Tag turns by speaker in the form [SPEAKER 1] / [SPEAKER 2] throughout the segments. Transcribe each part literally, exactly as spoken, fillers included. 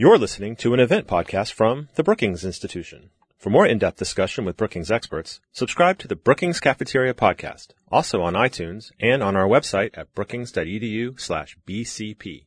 [SPEAKER 1] You're listening to an event podcast from the Brookings Institution. For more in-depth discussion with Brookings experts, subscribe to the Brookings Cafeteria podcast, also on iTunes and on our website at brookings.edu slash BCP.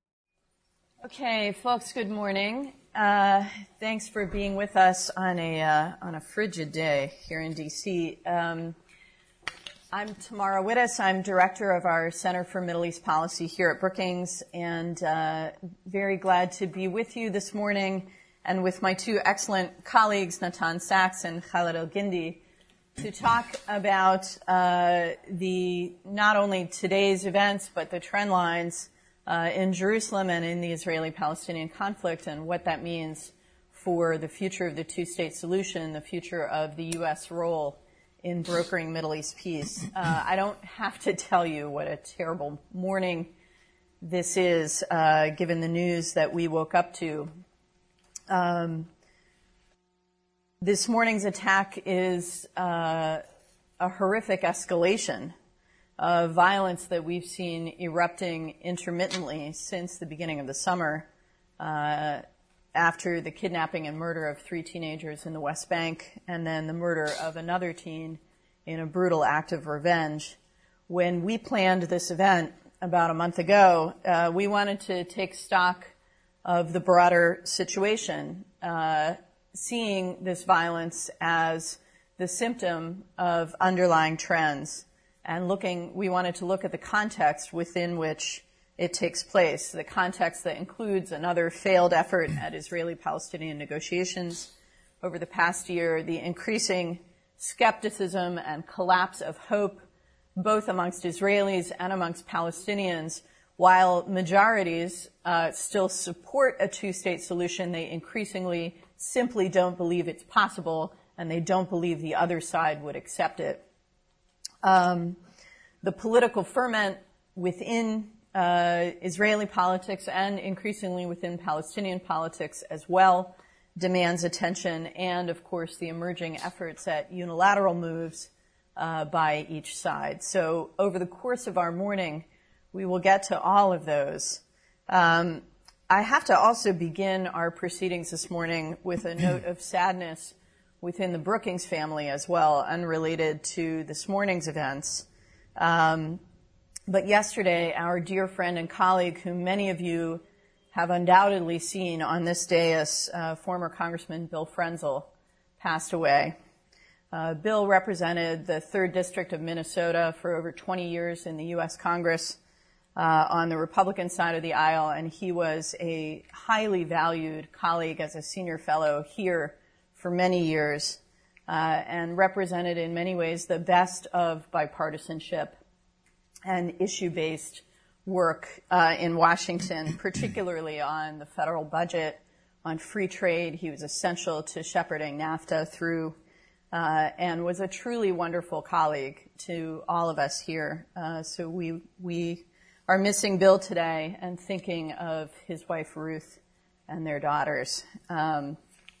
[SPEAKER 2] Okay, folks, good morning. Uh, thanks for being with us on a uh, on a frigid day here in D C. Um, I'm Tamara Wittes. I'm director of our Center for Middle East Policy here at Brookings, and uh, very glad to be with you this morning and with my two excellent colleagues, Natan Sachs and Khaled El-Gindi, to talk about uh, the not only today's events but the trend lines uh, in Jerusalem and in the Israeli-Palestinian conflict and what that means for the future of the two-state solution, the future of the U S role in brokering Middle East peace. Uh, I don't have to tell you what a terrible morning this is, uh, given the news that we woke up to. Um, this morning's attack is uh, a horrific escalation of violence that we've seen erupting intermittently since the beginning of the summer, uh, after the kidnapping and murder of three teenagers in the West Bank, and then the murder of another teen in a brutal act of revenge. When we planned this event about a month ago, uh, we wanted to take stock of the broader situation, uh, seeing this violence as the symptom of underlying trends, and looking, we wanted to look at the context within which it takes place, the context that includes another failed effort at Israeli-Palestinian negotiations over the past year, the increasing skepticism and collapse of hope, both amongst Israelis and amongst Palestinians. While majorities uh, still support a two-state solution, they increasingly simply don't believe it's possible, and they don't believe the other side would accept it. Um, the political ferment within Uh, Israeli politics and increasingly within Palestinian politics as well demands attention, and of course the emerging efforts at unilateral moves uh, by each side. So over the course of our morning, we will get to all of those. Um, I have to also begin our proceedings this morning with a note of sadness within the Brookings family as well, unrelated to this morning's events. Um, But yesterday, our dear friend and colleague, whom many of you have undoubtedly seen on this dais, uh, former Congressman Bill Frenzel, passed away. Uh, Bill represented the third District of Minnesota for over twenty years in the U S Congress uh, on the Republican side of the aisle, and he was a highly valued colleague as a senior fellow here for many years, uh, and represented in many ways the best of bipartisanship and issue-based work uh, in Washington, particularly on the federal budget, on free trade. He was essential to shepherding NAFTA through, uh, and was a truly wonderful colleague to all of us here. Uh, so we we are missing Bill today and thinking of his wife Ruth and their daughters. Um,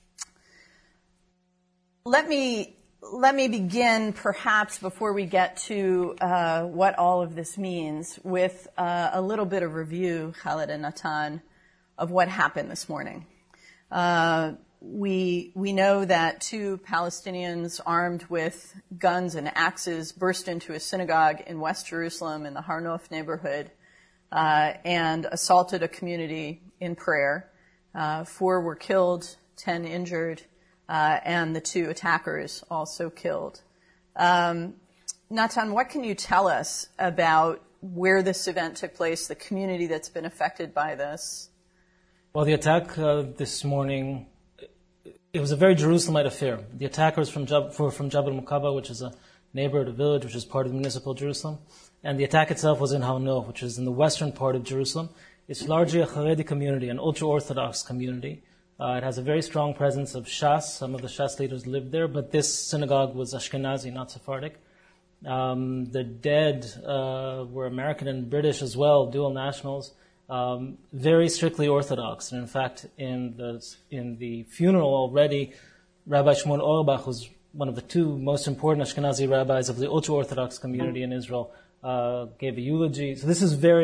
[SPEAKER 2] let me. Let me begin, perhaps, before we get to uh, what all of this means, with uh, a little bit of review, Khaled and Natan, of what happened this morning. Uh, we we know that two Palestinians armed with guns and axes burst into a synagogue in West Jerusalem in the Har Nof neighborhood uh, and assaulted a community in prayer. Uh, four were killed, ten injured. Uh, and the two attackers also killed. Um, Natan, what can you tell us about where this event took place, the community that's been affected by this?
[SPEAKER 3] Well, the attack uh, this morning, it was a very Jerusalemite affair. The attackers from Jab- from Jabal Muqaba, which is a neighborhood, a village, which is part of municipal Jerusalem, and the attack itself was in Har Nof, which is in the western part of Jerusalem. It's largely a Haredi community, an ultra-Orthodox community. Uh, it has a very strong presence of Shas. Some of the Shas leaders lived there, but this synagogue was Ashkenazi, not Sephardic. Um, the dead uh, were American and British as well, dual nationals, um, very strictly Orthodox. And in fact, in the in the funeral already, Rabbi Shmuel Auerbach, who's one of the two most important Ashkenazi rabbis of the ultra-Orthodox community in Israel, uh, gave a eulogy. So this is very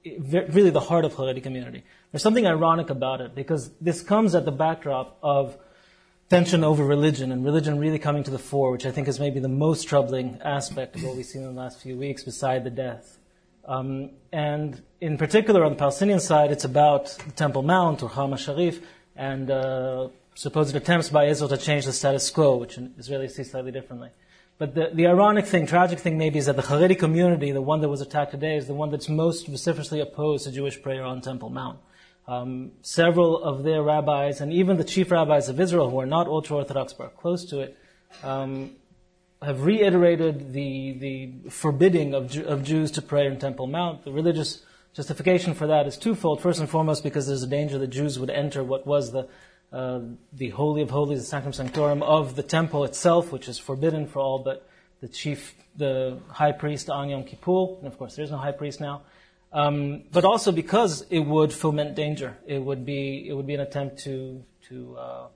[SPEAKER 3] really the heart of Haredi community. There's something ironic about it because this comes at the backdrop of tension over religion and religion really coming to the fore, which I think is maybe the most troubling aspect of what we've seen in the last few weeks beside the death. Um, and in particular on the Palestinian side, it's about the Temple Mount or Haram HaSharif and uh, supposed attempts by Israel to change the status quo, which Israelis see slightly differently. But the, the ironic thing, tragic thing maybe, is that the Haredi community, the one that was attacked today, is the one that's most vociferously opposed to Jewish prayer on Temple Mount. Um, several of their rabbis, and even the chief rabbis of Israel, who are not ultra-Orthodox but are close to it, um, have reiterated the the forbidding of, of Jews to pray in Temple Mount. The religious justification for that is twofold. First and foremost, because there's a danger that Jews would enter what was the Uh, the Holy of Holies, the Sanctum Sanctorum of the temple itself, which is forbidden for all but the chief, the high priest on Yom Kippur, and of course there's no high priest now, um, but also because it would foment danger. It would be it would be an attempt to to uh,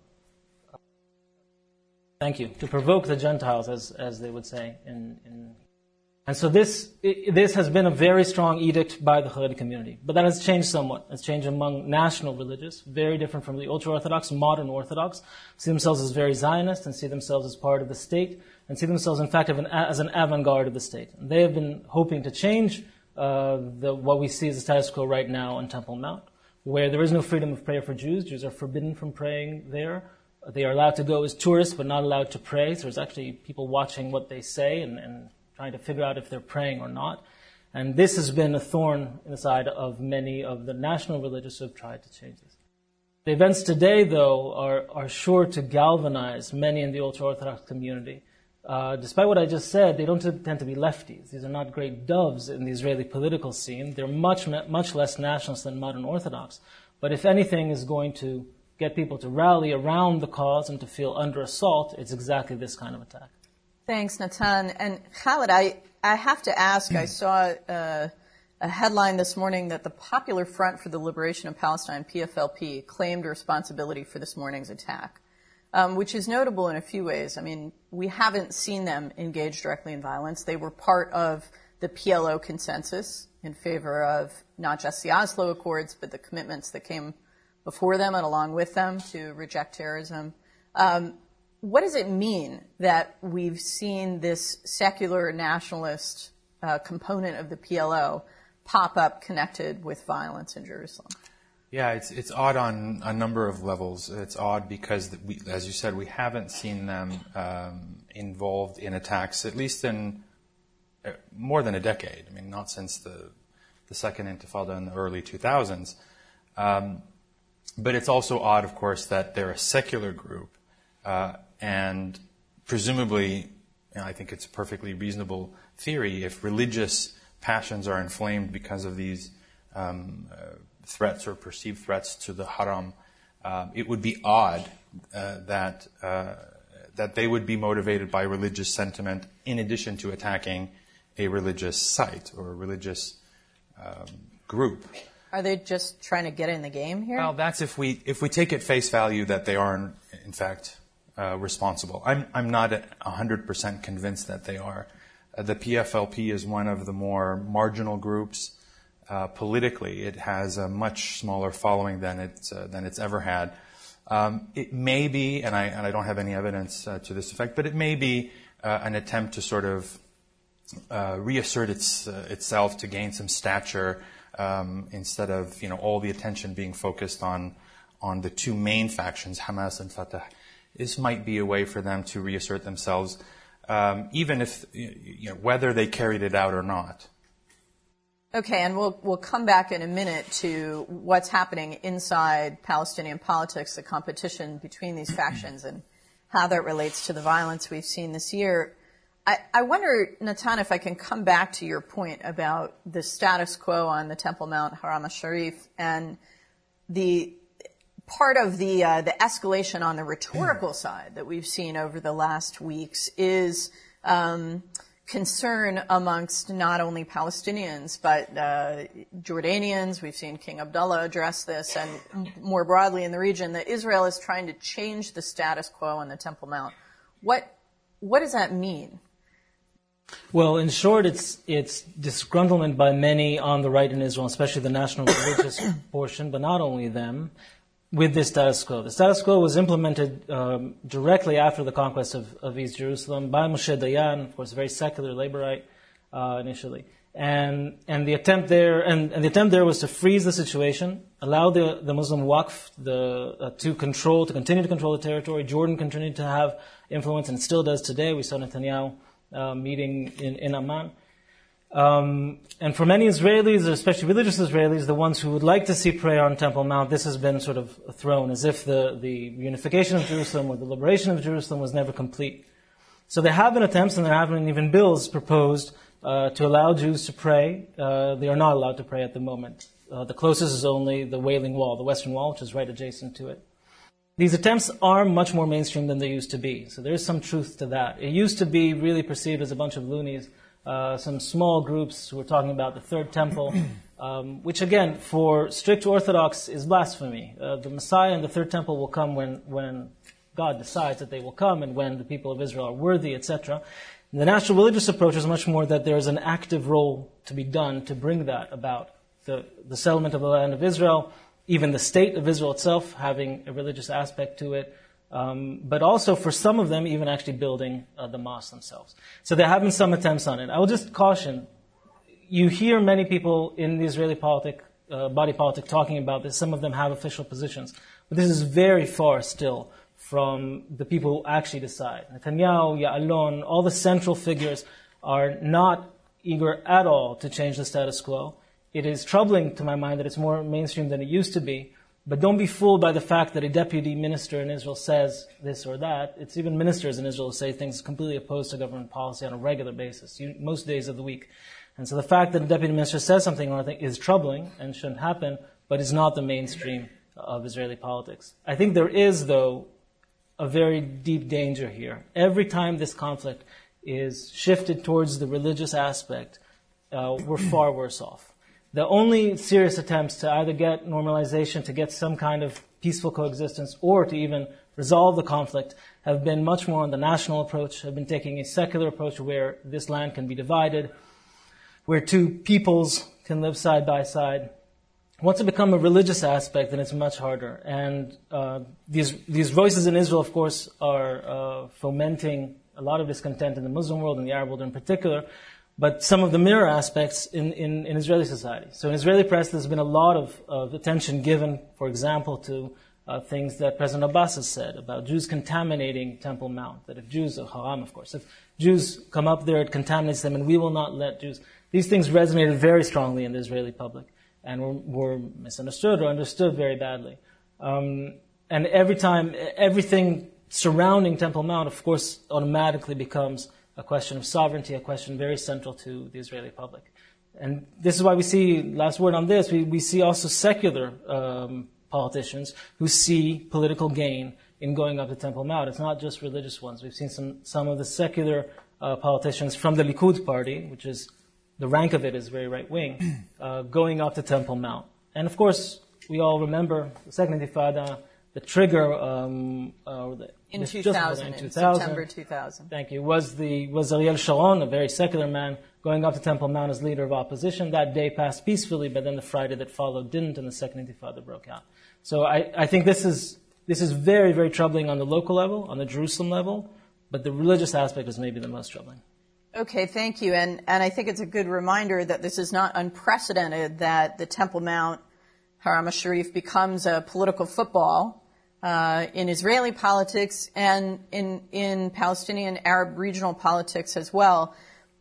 [SPEAKER 3] thank you to provoke the Gentiles, as as they would say in. in And so this it, this has been a very strong edict by the Haredi community. But that has changed somewhat. It's changed among national religious, very different from the ultra-Orthodox, modern Orthodox, see themselves as very Zionist and see themselves as part of the state and see themselves, in fact, as an avant-garde of the state. And they have been hoping to change uh, the, what we see as the status quo right now on Temple Mount, where there is no freedom of prayer for Jews. Jews are forbidden from praying there. They are allowed to go as tourists but not allowed to pray. So there's actually people watching what they say and, and trying to figure out if they're praying or not. And this has been a thorn in the side of many of the national religious who have tried to change this. The events today, though, are, are sure to galvanize many in the ultra-Orthodox community. Uh, despite what I just said, they don't tend to be lefties. These are not great doves in the Israeli political scene. They're much, much less nationalist than modern Orthodox. But if anything is going to get people to rally around the cause and to feel under assault, it's exactly this kind of attack.
[SPEAKER 2] Thanks, Natan. And Khaled, I, I have to ask, I saw uh, a headline this morning that the Popular Front for the Liberation of Palestine, P F L P, claimed responsibility for this morning's attack, um, which is notable in a few ways. I mean, we haven't seen them engage directly in violence. They were part of the P L O consensus in favor of not just the Oslo Accords, but the commitments that came before them and along with them to reject terrorism. Um, What does it mean that we've seen this secular nationalist uh, component of the P L O pop up connected with violence in Jerusalem?
[SPEAKER 4] Yeah, it's it's odd on a number of levels. It's odd because, we, as you said, we haven't seen them um, involved in attacks, at least in uh, more than a decade. I mean, not since the the second Intifada in the early two thousands. Um, but it's also odd, of course, that they're a secular group. Uh, and presumably, you know, I think it's a perfectly reasonable theory, if religious passions are inflamed because of these um, uh, threats or perceived threats to the haram, uh, it would be odd uh, that uh, that they would be motivated by religious sentiment in addition to attacking a religious site or a religious um, group.
[SPEAKER 2] Are they just trying to get in the game here?
[SPEAKER 4] Well, that's if we if we take at face value that they are, in, in fact, Uh, responsible. I'm I'm not one hundred percent convinced that they are. Uh, the P F L P is one of the more marginal groups uh, politically. It has a much smaller following than it's uh, than it's ever had. Um, it may be, and I and I don't have any evidence uh, to this effect, but it may be uh, an attempt to sort of uh, reassert its uh, itself to gain some stature um, instead of you know all the attention being focused on on the two main factions, Hamas and Fatah. This might be a way for them to reassert themselves, um, even if, you know, whether they carried it out or not.
[SPEAKER 2] Okay, and we'll we'll come back in a minute to what's happening inside Palestinian politics, the competition between these factions, and how that relates to the violence we've seen this year. I, I wonder, Natan, if I can come back to your point about the status quo on the Temple Mount, Haram HaSharif, and the part of the uh, the escalation on the rhetorical side that we've seen over the last weeks is um, concern amongst not only Palestinians but uh, Jordanians. We've seen King Abdullah address this, and more broadly in the region, that Israel is trying to change the status quo on the Temple Mount. What what does that mean?
[SPEAKER 3] Well, in short, it's it's disgruntlement by many on the right in Israel, especially the national religious portion, but not only them, with the status quo. The status quo was implemented um, directly after the conquest of, of East Jerusalem by Moshe Dayan, of course, a very secular laborite uh, initially. And and the attempt there and, and the attempt there was to freeze the situation, allow the, the Muslim Waqf the, uh, to control, to continue to control the territory. Jordan continued to have influence, and it still does today. We saw Netanyahu uh, meeting in, in Amman. Um, and for many Israelis, especially religious Israelis, the ones who would like to see prayer on Temple Mount, this has been sort of thrown as if the, the unification of Jerusalem or the liberation of Jerusalem was never complete. So there have been attempts, and there have been even bills proposed uh, to allow Jews to pray. Uh, they are not allowed to pray at the moment. Uh, the closest is only the Wailing Wall, the Western Wall, which is right adjacent to it. These attempts are much more mainstream than they used to be. So there is some truth to that. It used to be really perceived as a bunch of loonies, uh, some small groups who were talking about the Third Temple, um, which again, for strict Orthodox, is blasphemy. Uh, the Messiah and the Third Temple will come when, when God decides that they will come and when the people of Israel are worthy, et cetera. The national religious approach is much more that there is an active role to be done to bring that about. The, the settlement of the land of Israel, even the state of Israel itself having a religious aspect to it, um, but also for some of them even actually building uh, the mosques themselves. So there have been some attempts on it. I will just caution, you hear many people in the Israeli politic, uh, body politic talking about this. Some of them have official positions. But this is very far still from the people who actually decide. Netanyahu, Ya'alon, all the central figures are not eager at all to change the status quo. It is troubling to my mind that it's more mainstream than it used to be. But don't be fooled by the fact that a deputy minister in Israel says this or that. It's even ministers in Israel who say things completely opposed to government policy on a regular basis, most days of the week. And so the fact that a deputy minister says something or something is troubling and shouldn't happen, but is not the mainstream of Israeli politics. I think there is, though, a very deep danger here. Every time this conflict is shifted towards the religious aspect, uh, we're far worse off. The only serious attempts to either get normalization, to get some kind of peaceful coexistence, or to even resolve the conflict have been much more on the national approach, have been taking a secular approach where this land can be divided, where two peoples can live side by side. Once it becomes a religious aspect, then it's much harder. And uh, these these voices in Israel, of course, are uh, fomenting a lot of discontent in the Muslim world and the Arab world in particular, but some of the mirror aspects in, in, in Israeli society. So in Israeli press, there's been a lot of, of attention given, for example, to uh, things that President Abbas has said about Jews contaminating Temple Mount, that if Jews, or haram, of course, if Jews come up there, it contaminates them, and we will not let Jews. These things resonated very strongly in the Israeli public, and were, were misunderstood or understood very badly. Um, and every time, everything surrounding Temple Mount, of course, automatically becomes a question of sovereignty, a question very central to the Israeli public. And this is why we see, last word on this, we, we see also secular um, politicians who see political gain in going up to Temple Mount. It's not just religious ones. We've seen some, some of the secular uh, politicians from the Likud party, which is the rank of it is very right-wing, uh, going up to Temple Mount. And of course, we all remember the Second Intifada, the trigger, um, uh, the,
[SPEAKER 2] in two thousand, in September two thousand.
[SPEAKER 3] Thank you. Was the was Ariel Sharon, a very secular man, going up to Temple Mount as leader of opposition. That day passed peacefully, but then the Friday that followed didn't, and the Second Intifada broke out. So I, I think this is this is very, very troubling on the local level, on the Jerusalem level, but the religious aspect is maybe the most troubling.
[SPEAKER 2] Okay, thank you. And, and I think it's a good reminder that this is not unprecedented that the Temple Mount Haram HaSharif becomes a political football uh, in Israeli politics and in, in Palestinian Arab regional politics as well.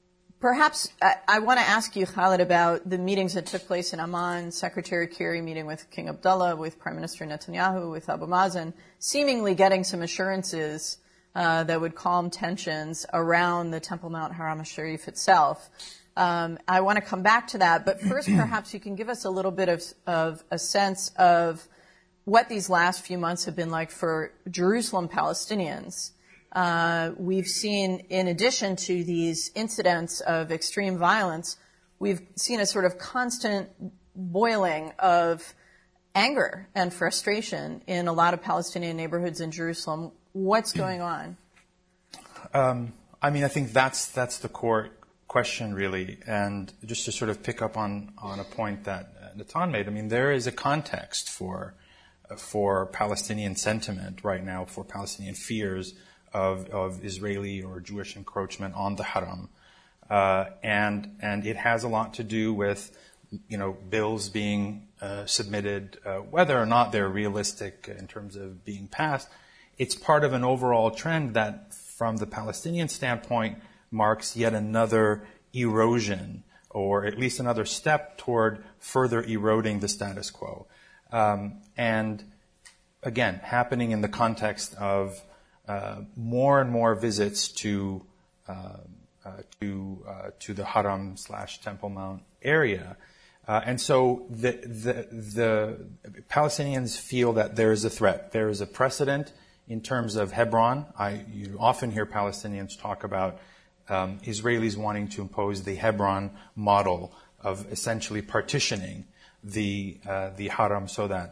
[SPEAKER 2] Perhaps I, I want to ask you, Khaled, about the meetings that took place in Amman, Secretary Kerry meeting with King Abdullah, with Prime Minister Netanyahu, with Abu Mazen, seemingly getting some assurances Uh, that would calm tensions around the Temple Mount Haram HaSharif itself. Um, I want to come back to that, but first perhaps you can give us a little bit of, of a sense of what these last few months have been like for Jerusalem Palestinians. Uh, we've seen, in addition to these incidents of extreme violence, we've seen a sort of constant boiling of anger and frustration in a lot of Palestinian neighborhoods in Jerusalem. What's going on?
[SPEAKER 4] Um, I mean, I think that's that's the core question, really. And just to sort of pick up on, on a point that uh, Natan made, I mean, there is a context for uh, for Palestinian sentiment right now, for Palestinian fears of, of Israeli or Jewish encroachment on the Haram. Uh, and and it has a lot to do with, you know, bills being uh, submitted, uh, whether or not they're realistic in terms of being passed. It's part of an overall trend that, from the Palestinian standpoint, marks yet another erosion, or at least another step toward further eroding the status quo. Um, and again, happening in the context of uh, more and more visits to uh, uh, to uh, to the Haram slash Temple Mount area. Uh, and so the, the the Palestinians feel that there is a threat. There is a precedent in terms of Hebron. I you often hear Palestinians talk about um, Israelis wanting to impose the Hebron model of essentially partitioning the uh, the Haram so that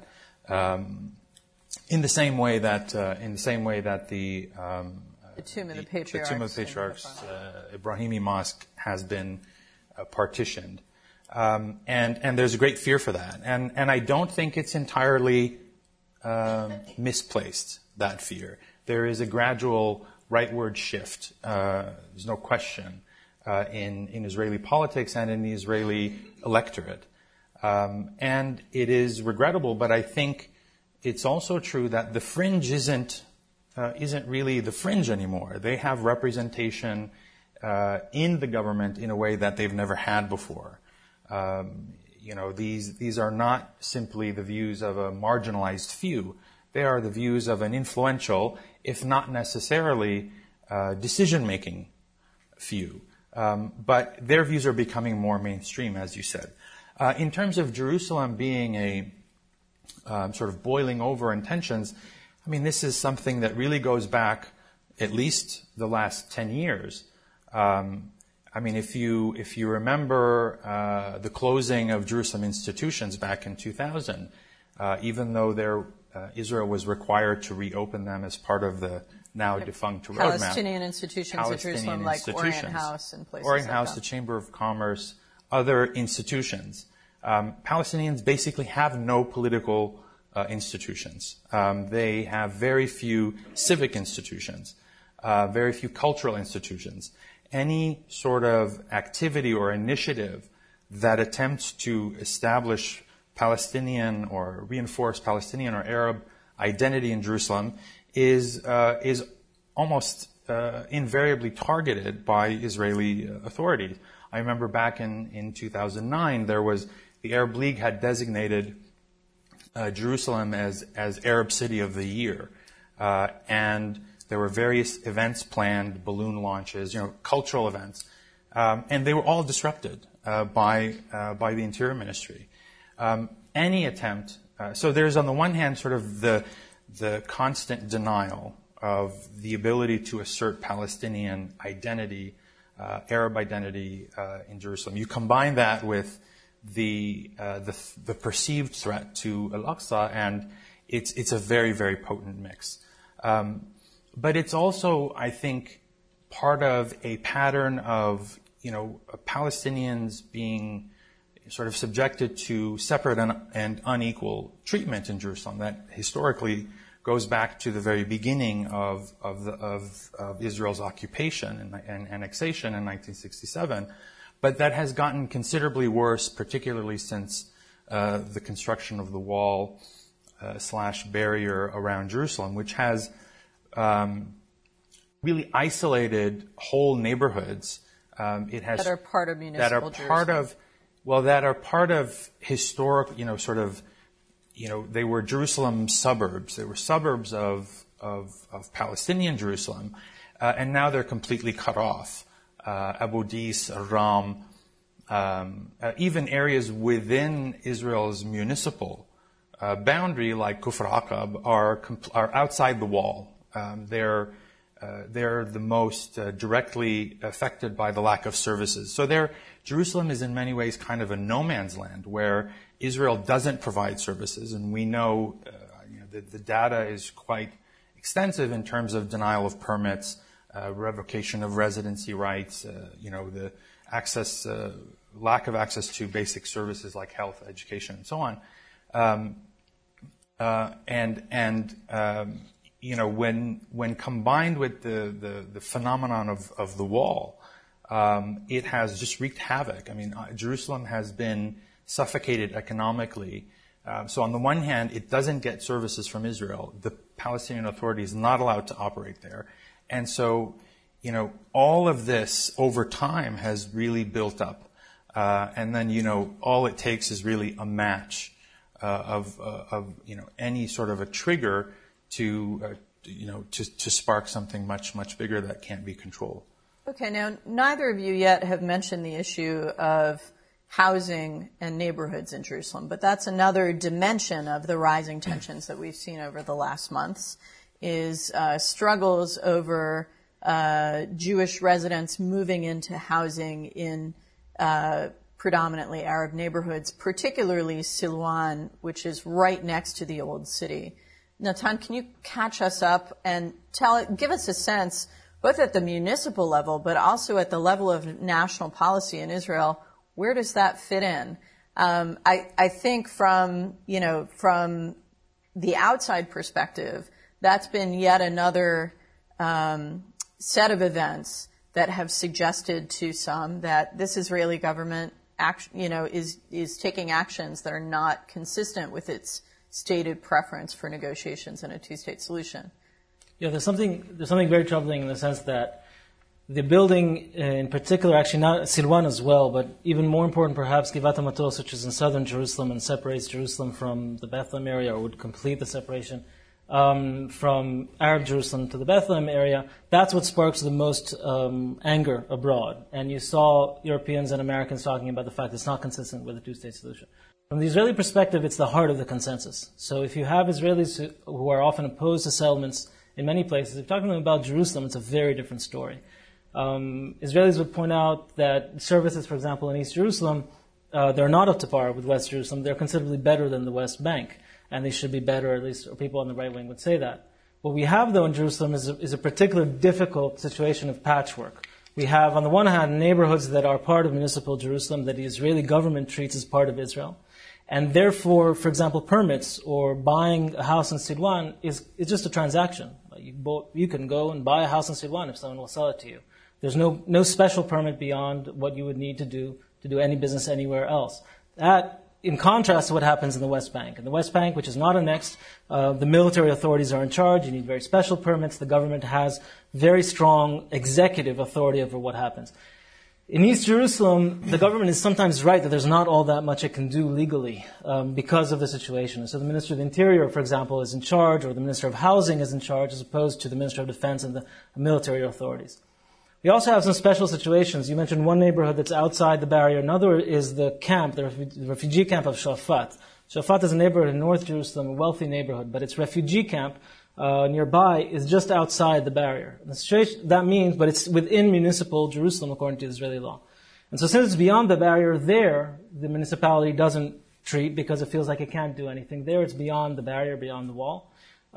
[SPEAKER 4] um, in the same way that uh, in the same way that the um,
[SPEAKER 2] the Tomb of the, the
[SPEAKER 4] Patriarchs, the Tomb of the Patriarchs uh, Ibrahimi Mosque has been uh, partitioned. Um, and, and there's a great fear for that. And, and I don't think it's entirely um, misplaced, that fear. There is a gradual rightward shift, uh, there's no question, uh, in, in Israeli politics and in the Israeli electorate. Um, and it is regrettable, but I think it's also true that the fringe isn't, uh, isn't really the fringe anymore. They have representation uh, in the government in a way that they've never had before. Um, you know, these these are not simply the views of a marginalized few. They are the views of an influential, if not necessarily uh, decision-making few. Um, but their views are becoming more mainstream, as you said. Uh, in terms of Jerusalem being a um, sort of boiling over in tensions, I mean, this is something that really goes back at least the last ten years. Um, I mean, if you if you remember uh, the closing of Jerusalem institutions back in two thousand, uh, even though there, uh, Israel was required to reopen them as part of the now defunct roadmap.
[SPEAKER 2] Palestinian institutions
[SPEAKER 4] Palestinian
[SPEAKER 2] in Jerusalem, like Orient House and places
[SPEAKER 4] Orient
[SPEAKER 2] like
[SPEAKER 4] House,
[SPEAKER 2] that.
[SPEAKER 4] the Chamber of Commerce, other institutions. Um, Palestinians basically have no political uh, institutions. Um, they have very few civic institutions, uh, very few cultural institutions. Any sort of activity or initiative that attempts to establish Palestinian or reinforce Palestinian or Arab identity in Jerusalem is uh, is almost uh, invariably targeted by Israeli authorities. I remember back in, in two thousand nine, there was the Arab League had designated uh, Jerusalem as as Arab City of the Year, uh, and there were various events planned, balloon launches, you know, cultural events, um, and they were all disrupted uh, by uh, by the Interior Ministry. Um, any attempt, uh, so there's on the one hand sort of the the constant denial of the ability to assert Palestinian identity, uh, Arab identity uh, in Jerusalem. You combine that with the uh, the, the perceived threat to Al-Aqsa, and it's it's a very very potent mix. Um, But it's also, I think, part of a pattern of, you know, Palestinians being sort of subjected to separate and, and unequal treatment in Jerusalem that historically goes back to the very beginning of of, the, of, of Israel's occupation and, and annexation in nineteen sixty-seven, but that has gotten considerably worse, particularly since uh, the construction of the wall uh, slash barrier around Jerusalem, which has Um, really isolated whole neighborhoods. Um, it has
[SPEAKER 2] that are part of municipal
[SPEAKER 4] that are
[SPEAKER 2] Jerusalem.
[SPEAKER 4] part of well that are part of historic, you know, sort of, you know, they were Jerusalem suburbs. They were suburbs of of, of Palestinian Jerusalem, uh, and now they're completely cut off. Uh, Abu Dis, Ram, um, uh, even areas within Israel's municipal uh, boundary, like Kufr Aqab, are compl- are outside the wall. Um, they're uh, they're the most uh, directly affected by the lack of services. So there, Jerusalem is in many ways kind of a no man's land where Israel doesn't provide services, and we know, uh, you know the, the data is quite extensive in terms of denial of permits, uh, revocation of residency rights, uh, you know the access, uh, lack of access to basic services like health, education, and so on. Um, uh, and and um, you know, when when combined with the the, the phenomenon of of the wall, um, it has just wreaked havoc. I mean, uh, Jerusalem has been suffocated economically. Uh, so on the one hand, it doesn't get services from Israel. The Palestinian Authority is not allowed to operate there. And so, you know, all of this over time has really built up. Uh, and then, you know, all it takes is really a match uh, of, uh, of, you know, any sort of a trigger to, uh, you know, to, to spark something much, much bigger that can't be controlled.
[SPEAKER 2] Okay, now, neither of you yet have mentioned the issue of housing and neighborhoods in Jerusalem, but that's another dimension of the rising tensions that we've seen over the last months, is uh, struggles over uh, Jewish residents moving into housing in uh, predominantly Arab neighborhoods, particularly Silwan, which is right next to the old city. Natan, can you catch us up and tell, give us a sense, both at the municipal level, but also at the level of national policy in Israel, where does that fit in? Um, I, I think from, you know, from the outside perspective, that's been yet another um, set of events that have suggested to some that this Israeli government, act, you know, is is taking actions that are not consistent with its stated preference for negotiations and a two-state solution.
[SPEAKER 3] Yeah, there's something there's something very troubling in the sense that the building in particular, actually not Silwan as well, but even more important perhaps, Givat HaMatos, which is in southern Jerusalem and separates Jerusalem from the Bethlehem area, or would complete the separation um, from Arab Jerusalem to the Bethlehem area, that's what sparks the most um, anger abroad. And you saw Europeans and Americans talking about the fact it's not consistent with a two-state solution. From the Israeli perspective, it's the heart of the consensus. So if you have Israelis who, who are often opposed to settlements in many places, if you're talking to them about Jerusalem, it's a very different story. Um, Israelis would point out that services, for example, in East Jerusalem, uh, they're not up to par with West Jerusalem. They're considerably better than the West Bank, and they should be better, at least or people on the right wing would say that. What we have, though, in Jerusalem is a, is a particular difficult situation of patchwork. We have, on the one hand, neighborhoods that are part of municipal Jerusalem that the Israeli government treats as part of Israel. And therefore, for example, permits or buying a house in Silwan is, is just a transaction. You, bo- you can go and buy a house in Silwan if someone will sell it to you. There's no, no special permit beyond what you would need to do to do any business anywhere else. That, in contrast to what happens in the West Bank. In the West Bank, which is not annexed, uh, the military authorities are in charge. You need very special permits. The government has very strong executive authority over what happens. In East Jerusalem, the government is sometimes right that there's not all that much it can do legally um, because of the situation. So the Minister of the Interior, for example, is in charge, or the Minister of Housing is in charge, as opposed to the Minister of Defense and the military authorities. We also have some special situations. You mentioned one neighborhood that's outside the barrier. Another is the camp, the refugee camp of Shafat. Shafat is a neighborhood in North Jerusalem, a wealthy neighborhood, but its refugee camp uh, nearby is just outside the barrier. The situation, that means, but it's within municipal Jerusalem according to Israeli law. And so since it's beyond the barrier there, the municipality doesn't treat because it feels like it can't do anything. There it's beyond the barrier, beyond the wall.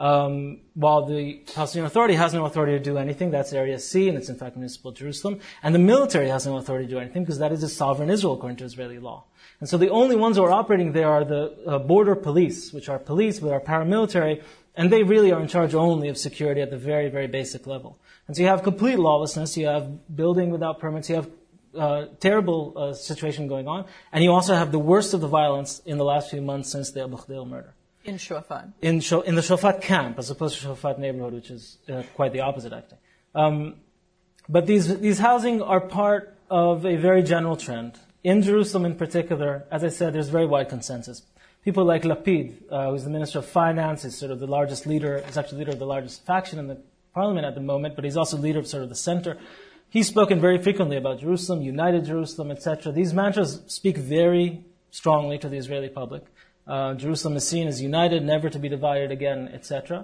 [SPEAKER 3] Um, while the Palestinian Authority has no authority to do anything, that's Area C, and it's in fact municipal Jerusalem. And the military has no authority to do anything because that is a sovereign Israel according to Israeli law. And so the only ones who are operating there are the uh, border police, which are police but are paramilitary, and they really are in charge only of security at the very, very basic level. And so you have complete lawlessness, you have building without permits, you have uh, terrible uh, situation going on, and you also have the worst of the violence in the last few months since the Abu Khdil murder.
[SPEAKER 2] In Shafat.
[SPEAKER 3] In, Sh- in the Shafat camp, as opposed to Shafat neighborhood, which is uh, quite the opposite, actually. Um, but these these housing are part of a very general trend. In Jerusalem in particular, as I said, there's very wide consensus. People like Lapid, uh, who's the Minister of Finance, is sort of the largest leader, is actually leader of the largest faction in the parliament at the moment, but he's also leader of sort of the center. He's spoken very frequently about Jerusalem, united Jerusalem, et cetera. These mantras speak very strongly to the Israeli public. Uh, Jerusalem is seen as united, never to be divided again, et cetera.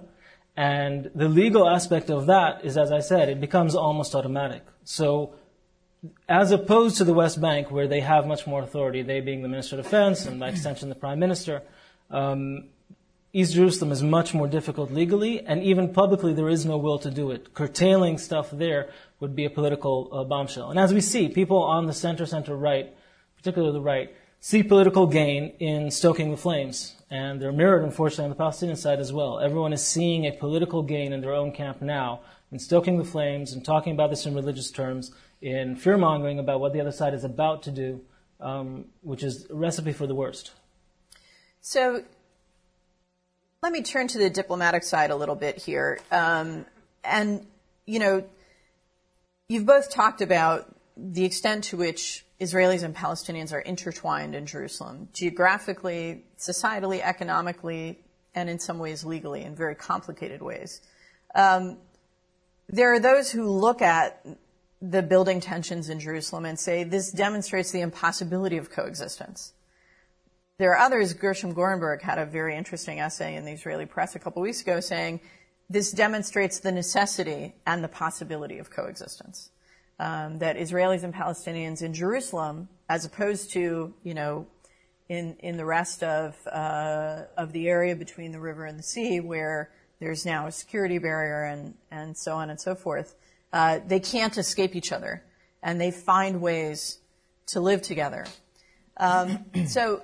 [SPEAKER 3] And the legal aspect of that is, as I said, it becomes almost automatic. So, as opposed to the West Bank, where they have much more authority, they being the Minister of Defense and by extension the Prime Minister, um, East Jerusalem is much more difficult legally, and even publicly there is no will to do it. Curtailing stuff there would be a political uh, bombshell. And as we see, people on the center, center right, particularly the right, see political gain in stoking the flames. And they're mirrored, unfortunately, on the Palestinian side as well. Everyone is seeing a political gain in their own camp now in stoking the flames and talking about this in religious terms, in fear-mongering about what the other side is about to do, um, which is a recipe for the worst.
[SPEAKER 2] So let me turn to the diplomatic side a little bit here. Um, and, you know, you've both talked about the extent to which Israelis and Palestinians are intertwined in Jerusalem, geographically, societally, economically, and in some ways legally, in very complicated ways. Um, there are those who look at the building tensions in Jerusalem and say this demonstrates the impossibility of coexistence. There are others, Gershom Gorenberg had a very interesting essay in the Israeli press a couple weeks ago saying this demonstrates the necessity and the possibility of coexistence. Um, that Israelis and Palestinians in Jerusalem, as opposed to, you know, in, in the rest of, uh, of the area between the river and the sea where there's now a security barrier and, and so on and so forth, uh, they can't escape each other and they find ways to live together. Um, so,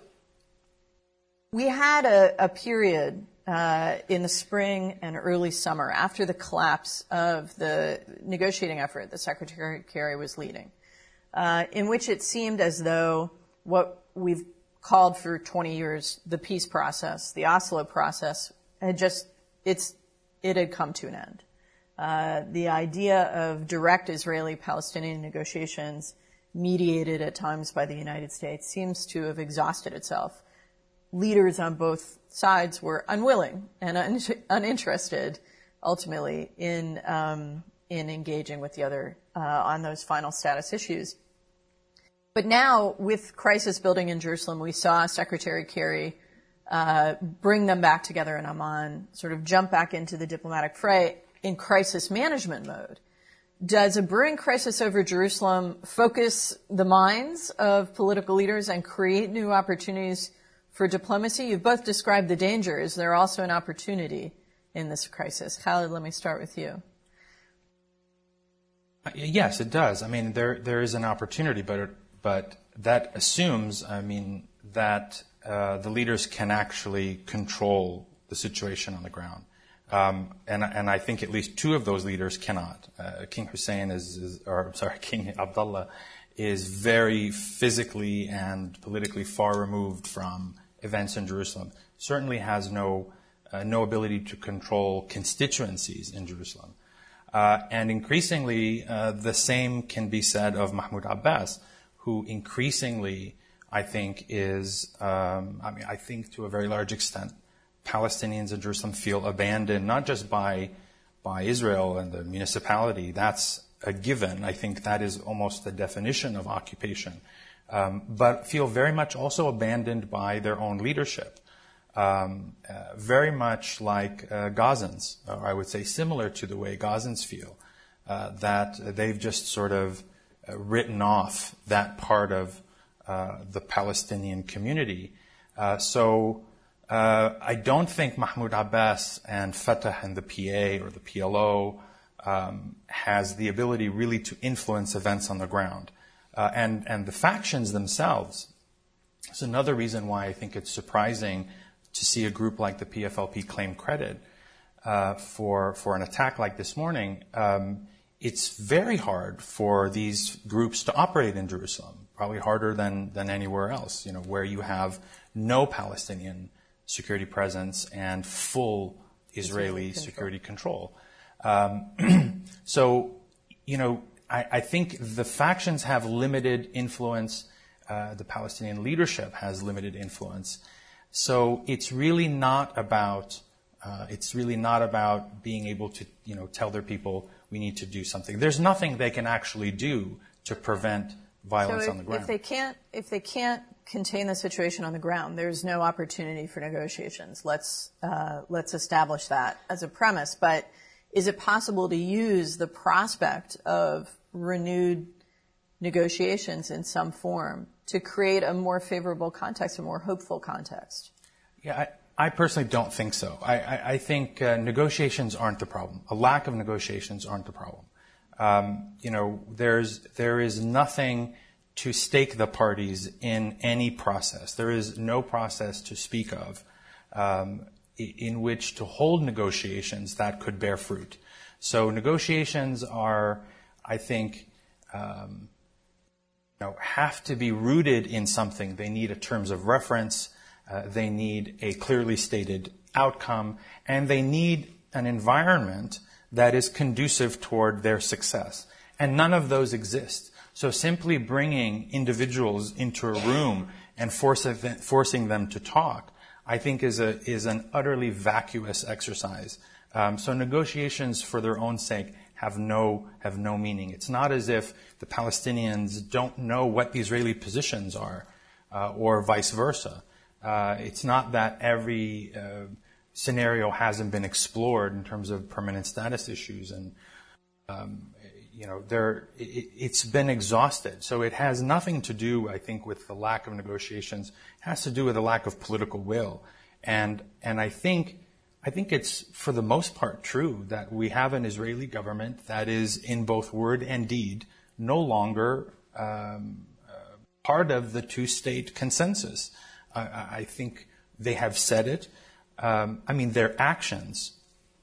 [SPEAKER 2] We had a, a period uh, in the spring and early summer after the collapse of the negotiating effort that Secretary Kerry was leading, uh, in which it seemed as though what we've called for twenty years the peace process, the Oslo process, had just it's it had come to an end. Uh, the idea of direct Israeli-Palestinian negotiations, mediated at times by the United States, seems to have exhausted itself. Leaders on both sides were unwilling and un- uninterested, ultimately, in um, in engaging with the other uh, on those final status issues. But now, with crisis building in Jerusalem, we saw Secretary Kerry uh, bring them back together in Amman, sort of jump back into the diplomatic fray in crisis management mode. Does a brewing crisis over Jerusalem focus the minds of political leaders and create new opportunities for diplomacy? You've both described the danger. Is there also an opportunity in this crisis? Khaled, let me start with you.
[SPEAKER 4] Yes, it does. I mean, there there is an opportunity, but but that assumes, I mean, that uh, the leaders can actually control the situation on the ground. Um, and and I think at least two of those leaders cannot. Uh, King Hussein is, is, or I'm sorry, King Abdullah is very physically and politically far removed from events in Jerusalem. Certainly has no uh, no ability to control constituencies in Jerusalem. Uh, and increasingly, uh, the same can be said of Mahmoud Abbas, who increasingly, I think, is, um, I mean, I think to a very large extent, Palestinians in Jerusalem feel abandoned, not just by by Israel and the municipality. That's a given. I think that is almost the definition of occupation. Um, but feel very much also abandoned by their own leadership. Um, uh, very much like uh, Gazans, or I would say similar to the way Gazans feel, uh, that they've just sort of uh, written off that part of uh, the Palestinian community. Uh, so uh, I don't think Mahmoud Abbas and Fatah and the P A or the P L O um, has the ability really to influence events on the ground. Uh, and, and the factions themselves. It's another reason why I think it's surprising to see a group like the P F L P claim credit uh, for for an attack like this morning. Um, it's very hard for these groups to operate in Jerusalem, probably harder than than anywhere else, you know, where you have no Palestinian security presence and full Israeli security control. Um, so, you know, I, I think the factions have limited influence. Uh, the Palestinian leadership has limited influence. So it's really not about uh, it's really not about being able to, you know, tell their people we need to do something. There's nothing they can actually do to prevent violence
[SPEAKER 2] so if,
[SPEAKER 4] on the ground.
[SPEAKER 2] If they can't if they can't contain the situation on the ground, there's no opportunity for negotiations. Let's uh, let's establish that as a premise. But is it possible to use the prospect of renewed negotiations in some form to create a more favorable context, a more hopeful context?
[SPEAKER 4] Yeah, I personally don't think so. I, I, I think uh, negotiations aren't the problem. A lack of negotiations aren't the problem. Um, you know, there's there is nothing to stake the parties in any process. There is no process to speak of um, in which to hold negotiations that could bear fruit. So negotiations are, I think, um, you know, have to be rooted in something. They need a terms of reference. Uh, they need a clearly stated outcome, and they need an environment that is conducive toward their success. And none of those exist. So simply bringing individuals into a room and forcing them, forcing them to talk, I think is a is an utterly vacuous exercise. Um, so negotiations for their own sake have no have no meaning. It's not as if the Palestinians don't know what the Israeli positions are, uh, or vice versa. Uh, it's not that every uh, scenario hasn't been explored in terms of permanent status issues, and um, you know, there it, it's been exhausted. So it has nothing to do, I think, with the lack of negotiations. It has to do with the lack of political will, and and I think I think it's for the most part true that we have an Israeli government that is, in both word and deed, no longer um, uh, part of the two-state consensus. I, I think they have said it. Um, I mean, their actions,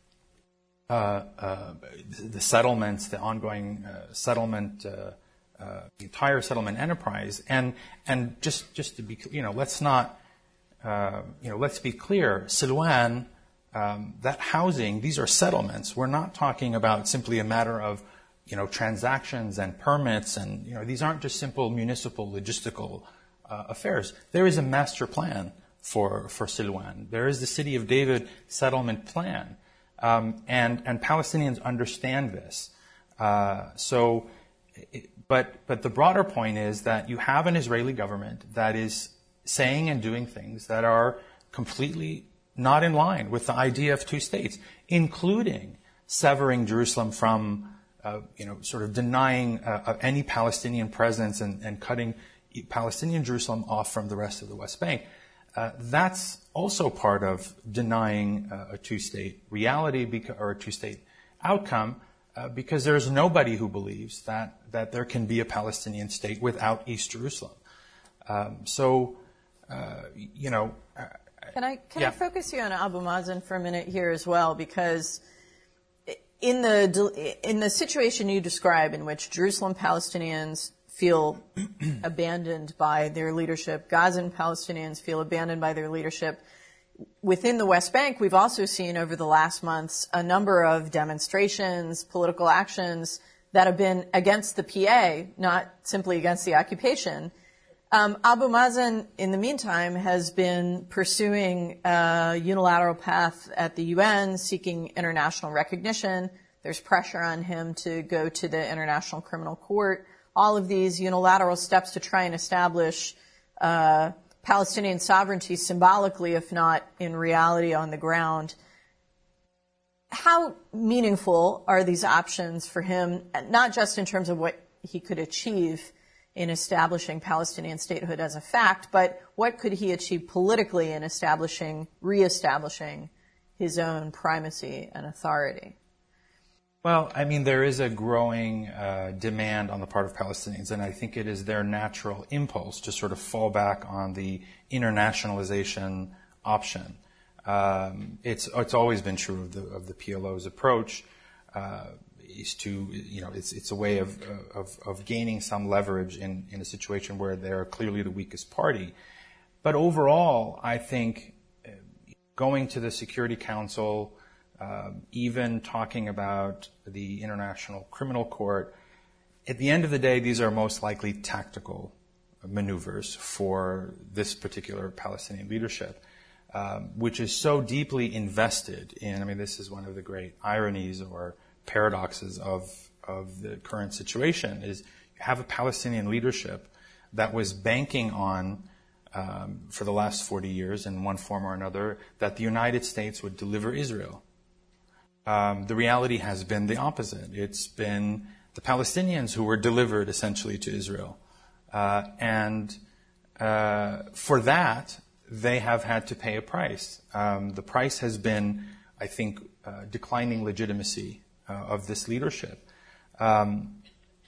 [SPEAKER 4] uh, uh, the settlements, the ongoing uh, settlement, uh, uh, the entire settlement enterprise, and and just just to be, you know, let's not, uh, you know, let's be clear. Silwan, um, that housing, these are settlements. We're not talking about simply a matter of, you know, transactions and permits, and you know, these aren't just simple municipal logistical uh, affairs. There is a master plan for for Silwan. There is the City of David settlement plan, um, and and Palestinians understand this. Uh, so, it, but but the broader point is that you have an Israeli government that is saying and doing things that are completely not in line with the idea of two states, including severing Jerusalem from, uh, you know, sort of denying uh, any Palestinian presence and, and cutting Palestinian Jerusalem off from the rest of the West Bank. Uh, that's also part of denying uh, a two-state reality beca- or a two-state outcome, uh, because there's nobody who believes that, that there can be a Palestinian state without East Jerusalem. Um, so, uh, you know... Uh,
[SPEAKER 2] can I can
[SPEAKER 4] yeah.
[SPEAKER 2] I focus you on Abu Mazen for a minute here as well, because in the in the situation you describe, in which Jerusalem Palestinians feel abandoned by their leadership, Gazan Palestinians feel abandoned by their leadership, within the West Bank, we've also seen over the last months a number of demonstrations, political actions that have been against the P A, not simply against the occupation. Um, Abu Mazen, in the meantime, has been pursuing a unilateral path at the U N, seeking international recognition. There's pressure on him to go to the International Criminal Court. All of these unilateral steps to try and establish uh, Palestinian sovereignty symbolically, if not in reality on the ground. How meaningful are these options for him, not just in terms of what he could achieve in establishing Palestinian statehood as a fact, but what could he achieve politically in establishing, reestablishing his own primacy and authority?
[SPEAKER 4] Well, I mean, there is a growing uh, demand on the part of Palestinians, and I think it is their natural impulse to sort of fall back on the internationalization option. Um, it's it's always been true of the of the P L O's approach, uh, is to, you know, it's it's a way of of, of gaining some leverage in, in a situation where they're clearly the weakest party. But overall, I think uh, going to the Security Council, Uh, even talking about the International Criminal Court, at the end of the day, these are most likely tactical maneuvers for this particular Palestinian leadership, um, which is so deeply invested in, I mean, this is one of the great ironies or paradoxes of, of the current situation, is you have a Palestinian leadership that was banking on, um, for the last forty years in one form or another, that the United States would deliver Israel. Um, the reality has been the opposite. It's been the Palestinians who were delivered essentially to Israel. Uh, and uh, for that, they have had to pay a price. Um, the price has been, I think, uh, declining legitimacy uh, of this leadership. Um,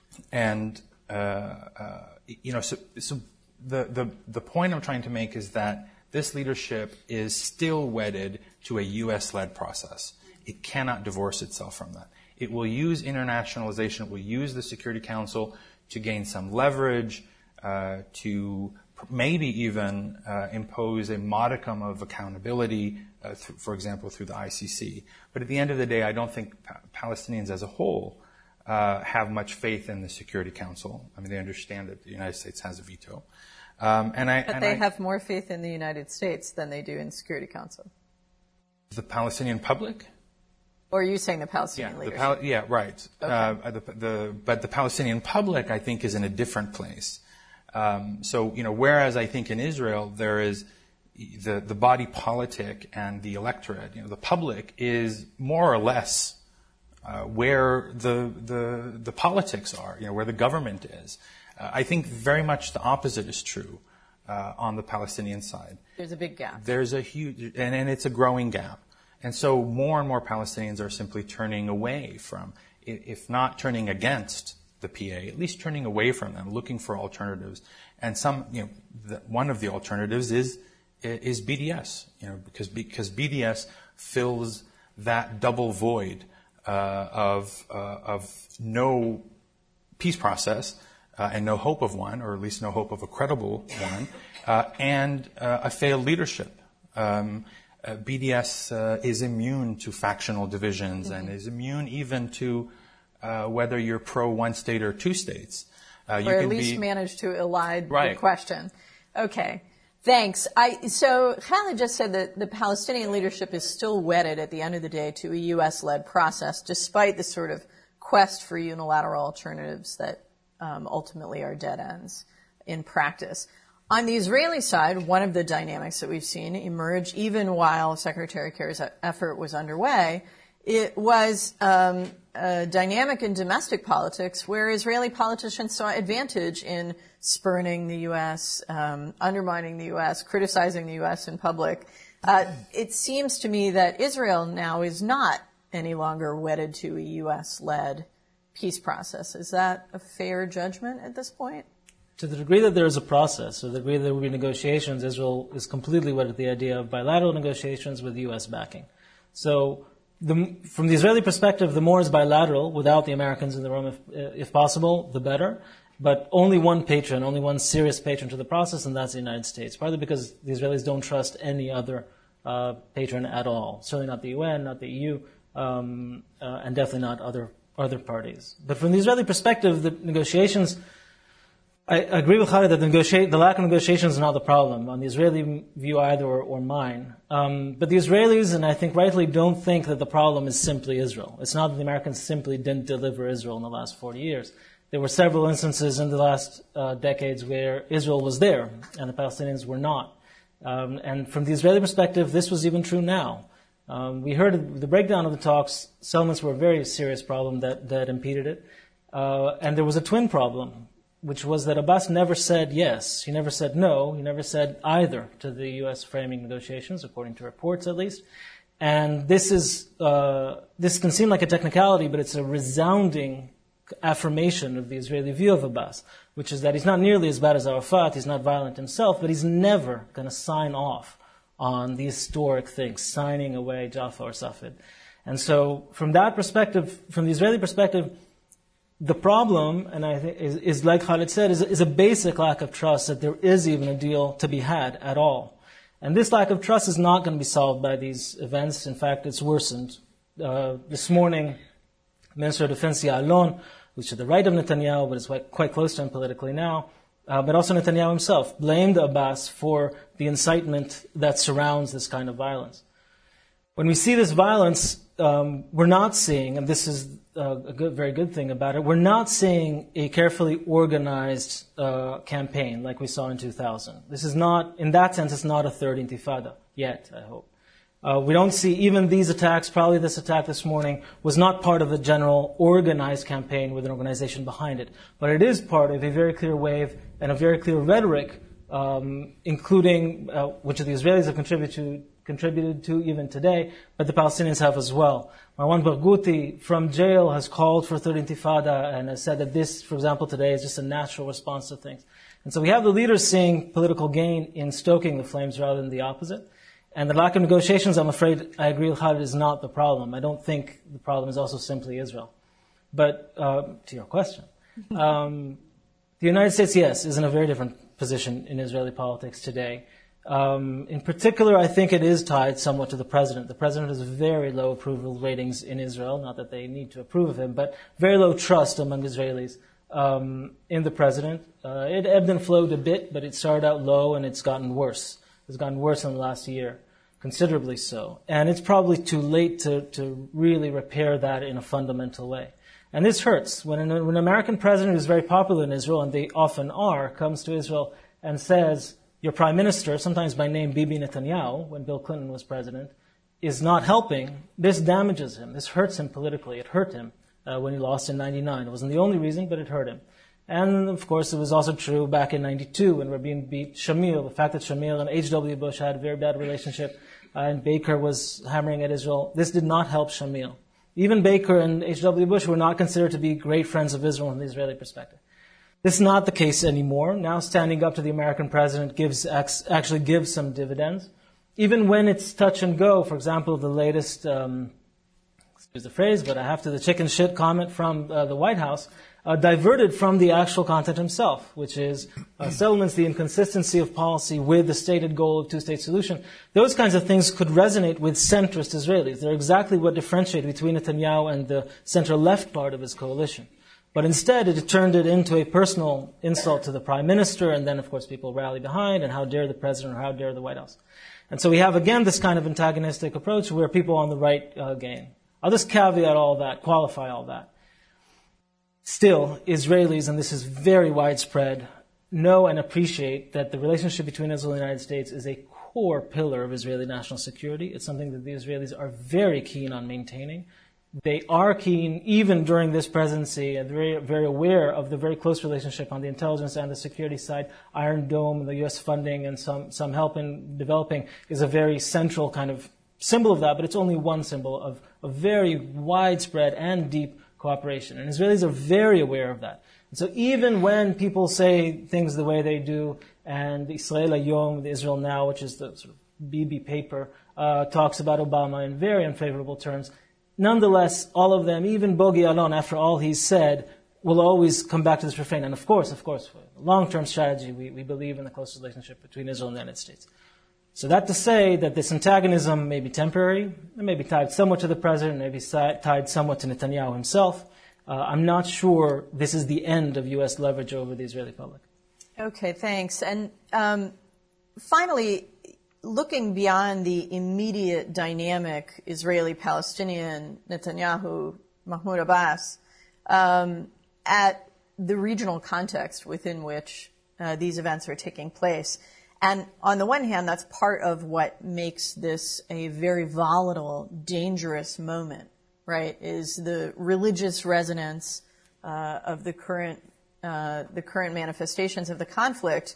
[SPEAKER 4] and, uh, uh, you know, so, so the, the, the point I'm trying to make is that this leadership is still wedded to a U S-led process. It cannot divorce itself from that. It will use internationalization, it will use the Security Council to gain some leverage, uh, to maybe even uh, impose a modicum of accountability, uh, th- for example, through the I C C. But at the end of the day, I don't think pa- Palestinians as a whole uh, have much faith in the Security Council. I mean, they understand that the United States has a veto. Um, and I,
[SPEAKER 2] but
[SPEAKER 4] and
[SPEAKER 2] they
[SPEAKER 4] I,
[SPEAKER 2] have more faith in the United States than they do in the Security Council.
[SPEAKER 4] The Palestinian public?
[SPEAKER 2] Or are you saying the Palestinian
[SPEAKER 4] yeah, the
[SPEAKER 2] leadership?
[SPEAKER 4] Pal- yeah, right.
[SPEAKER 2] Okay.
[SPEAKER 4] Uh, the, the, but the Palestinian public, I think, is in a different place. Um, so, you know, whereas I think in Israel there is the, the body politic and the electorate, you know, the public is more or less uh, where the, the, the politics are, you know, where the government is. Uh, I think very much the opposite is true uh, on the Palestinian side.
[SPEAKER 2] There's a big gap.
[SPEAKER 4] There's a huge, and, and it's a growing gap. And so more and more Palestinians are simply turning away from, if not turning against the P A, at least turning away from them, looking for alternatives. And some, you know, the, one of the alternatives is is B D S, you know, because because B D S fills that double void uh, of uh, of no peace process uh, and no hope of one, or at least no hope of a credible one, uh, and uh, a failed leadership. Um, uh, B D S uh, is immune to factional divisions mm-hmm. and is immune even to Uh, whether you're pro one state or two states. Uh, you
[SPEAKER 2] or
[SPEAKER 4] can
[SPEAKER 2] at least
[SPEAKER 4] be,
[SPEAKER 2] manage to elide
[SPEAKER 4] right.
[SPEAKER 2] the question. Okay. Thanks. I, so Khaled just said that the Palestinian leadership is still wedded at the end of the day to a U S-led process, despite the sort of quest for unilateral alternatives that um, ultimately are dead ends in practice. On the Israeli side, one of the dynamics that we've seen emerge even while Secretary Kerry's effort was underway, it was um, a dynamic in domestic politics where Israeli politicians saw advantage in spurning the U S, um, undermining the U S, criticizing the U S in public. Uh, it seems to me that Israel now is not any longer wedded to a U S-led peace process. Is that a fair judgment at this point?
[SPEAKER 3] To the degree that there is a process, or the degree that there will be negotiations, Israel is completely wedded to the idea of bilateral negotiations with U S backing. So The, from the Israeli perspective, the more is bilateral, without the Americans in the room, if, if possible, the better. But only one patron, only one serious patron to the process, and that's the United States. Partly because the Israelis don't trust any other uh, patron at all. Certainly not the U N, not the E U, um, uh, and definitely not other other parties. But from the Israeli perspective, the negotiations, I agree with Khaled that the, negotiate, the lack of negotiations is not the problem, on the Israeli view either or, or mine. Um, but the Israelis, and I think rightly, don't think that the problem is simply Israel. It's not that the Americans simply didn't deliver Israel in the last forty years. There were several instances in the last uh, decades where Israel was there and the Palestinians were not. Um, and from the Israeli perspective, this was even true now. Um, we heard the breakdown of the talks. Settlements were a very serious problem that, that impeded it. Uh, and there was a twin problem, which was that Abbas never said yes. He never said no. He never said either to the U S framing negotiations, according to reports at least. And this is uh, this can seem like a technicality, but it's a resounding affirmation of the Israeli view of Abbas, which is that he's not nearly as bad as Arafat, he's not violent himself, but he's never going to sign off on the historic things, signing away Jaffa or Safed. And so from that perspective, from the Israeli perspective, the problem, and I think is, is like Khaled said, is, is a basic lack of trust that there is even a deal to be had at all. And this lack of trust is not going to be solved by these events. In fact, it's worsened. Uh, this morning, Minister of Defense Ya'alon, who's to the right of Netanyahu, but is quite, quite close to him politically now, uh, but also Netanyahu himself, blamed Abbas for the incitement that surrounds this kind of violence. When we see this violence, um, we're not seeing, and this is uh, a good, very good thing about it, we're not seeing a carefully organized uh, campaign like we saw in two thousand. This is not, in that sense, it's not a third intifada yet, I hope. Uh, we don't see even these attacks, probably this attack this morning, was not part of a general organized campaign with an organization behind it. But it is part of a very clear wave and a very clear rhetoric um, including uh, which the Israelis have contributed to, contributed to even today, but the Palestinians have as well. Marwan Barghouti from jail has called for a third intifada and has said that this, for example, today is just a natural response to things. And so we have the leaders seeing political gain in stoking the flames rather than the opposite. And the lack of negotiations, I'm afraid, I agree with Khalid, is not the problem. I don't think the problem is also simply Israel. But uh, to your question, um, the United States, yes, is in a very different position in Israeli politics today. Um, in particular, I think it is tied somewhat to the president. The president has very low approval ratings in Israel, not that they need to approve of him, but very low trust among Israelis um, in the president. Uh, it ebbed and flowed a bit, but it started out low and it's gotten worse. It's gotten worse in the last year, considerably so. And it's probably too late to, to really repair that in a fundamental way. And this hurts. When an, when an American president who's very popular in Israel, and they often are, comes to Israel and says, your prime minister, sometimes by name Bibi Netanyahu, when Bill Clinton was president, is not helping, this damages him. This hurts him politically. It hurt him uh, when he lost in ninety-nine. It wasn't the only reason, but it hurt him. And, of course, it was also true back in ninety-two when Rabin beat Shamil. The fact that Shamil and H W Bush had a very bad relationship uh, and Baker was hammering at Israel, this did not help Shamil. Even Baker and H W Bush were not considered to be great friends of Israel from the Israeli perspective. This is not the case anymore. Now standing up to the American president gives actually gives some dividends. Even when it's touch and go, for example, the latest, um, excuse the phrase, but I have to, the chicken shit comment from uh, the White House, uh, diverted from the actual content himself, which is uh, settlements, the inconsistency of policy with the stated goal of two-state solution. Those kinds of things could resonate with centrist Israelis. They're exactly what differentiate between Netanyahu and the center-left part of his coalition. But instead, it turned it into a personal insult to the prime minister, and then, of course, people rally behind, and how dare the president, or how dare the White House. And so we have, again, this kind of antagonistic approach where people on the right uh, gain. I'll just caveat all that, qualify all that. Still, Israelis, and this is very widespread, know and appreciate that the relationship between Israel and the United States is a core pillar of Israeli national security. It's something that the Israelis are very keen on maintaining. They are keen, even during this presidency, and very, very aware of the very close relationship on the intelligence and the security side. Iron Dome, the U S funding, and some, some help in developing is a very central kind of symbol of that, but it's only one symbol of a very widespread and deep cooperation. And Israelis are very aware of that. And so even when people say things the way they do, and Israel Hayom, the Israel Now, which is the sort of Bibi paper, uh, talks about Obama in very unfavorable terms, nonetheless, all of them, even Bogi Alon, after all he's said, will always come back to this refrain. And of course, of course, for long-term strategy, we, we believe in the close relationship between Israel and the United States. So that to say that this antagonism may be temporary, it may be tied somewhat to the president, may be tied somewhat to Netanyahu himself. Uh, I'm not sure this is the end of U S leverage over the Israeli public.
[SPEAKER 2] Okay, thanks. And um, finally, looking beyond the immediate dynamic Israeli-Palestinian, Netanyahu, Mahmoud Abbas, um, at the regional context within which uh, these events are taking place. And on the one hand, that's part of what makes this a very volatile, dangerous moment, right, is the religious resonance uh, of the current, uh, the current manifestations of the conflict,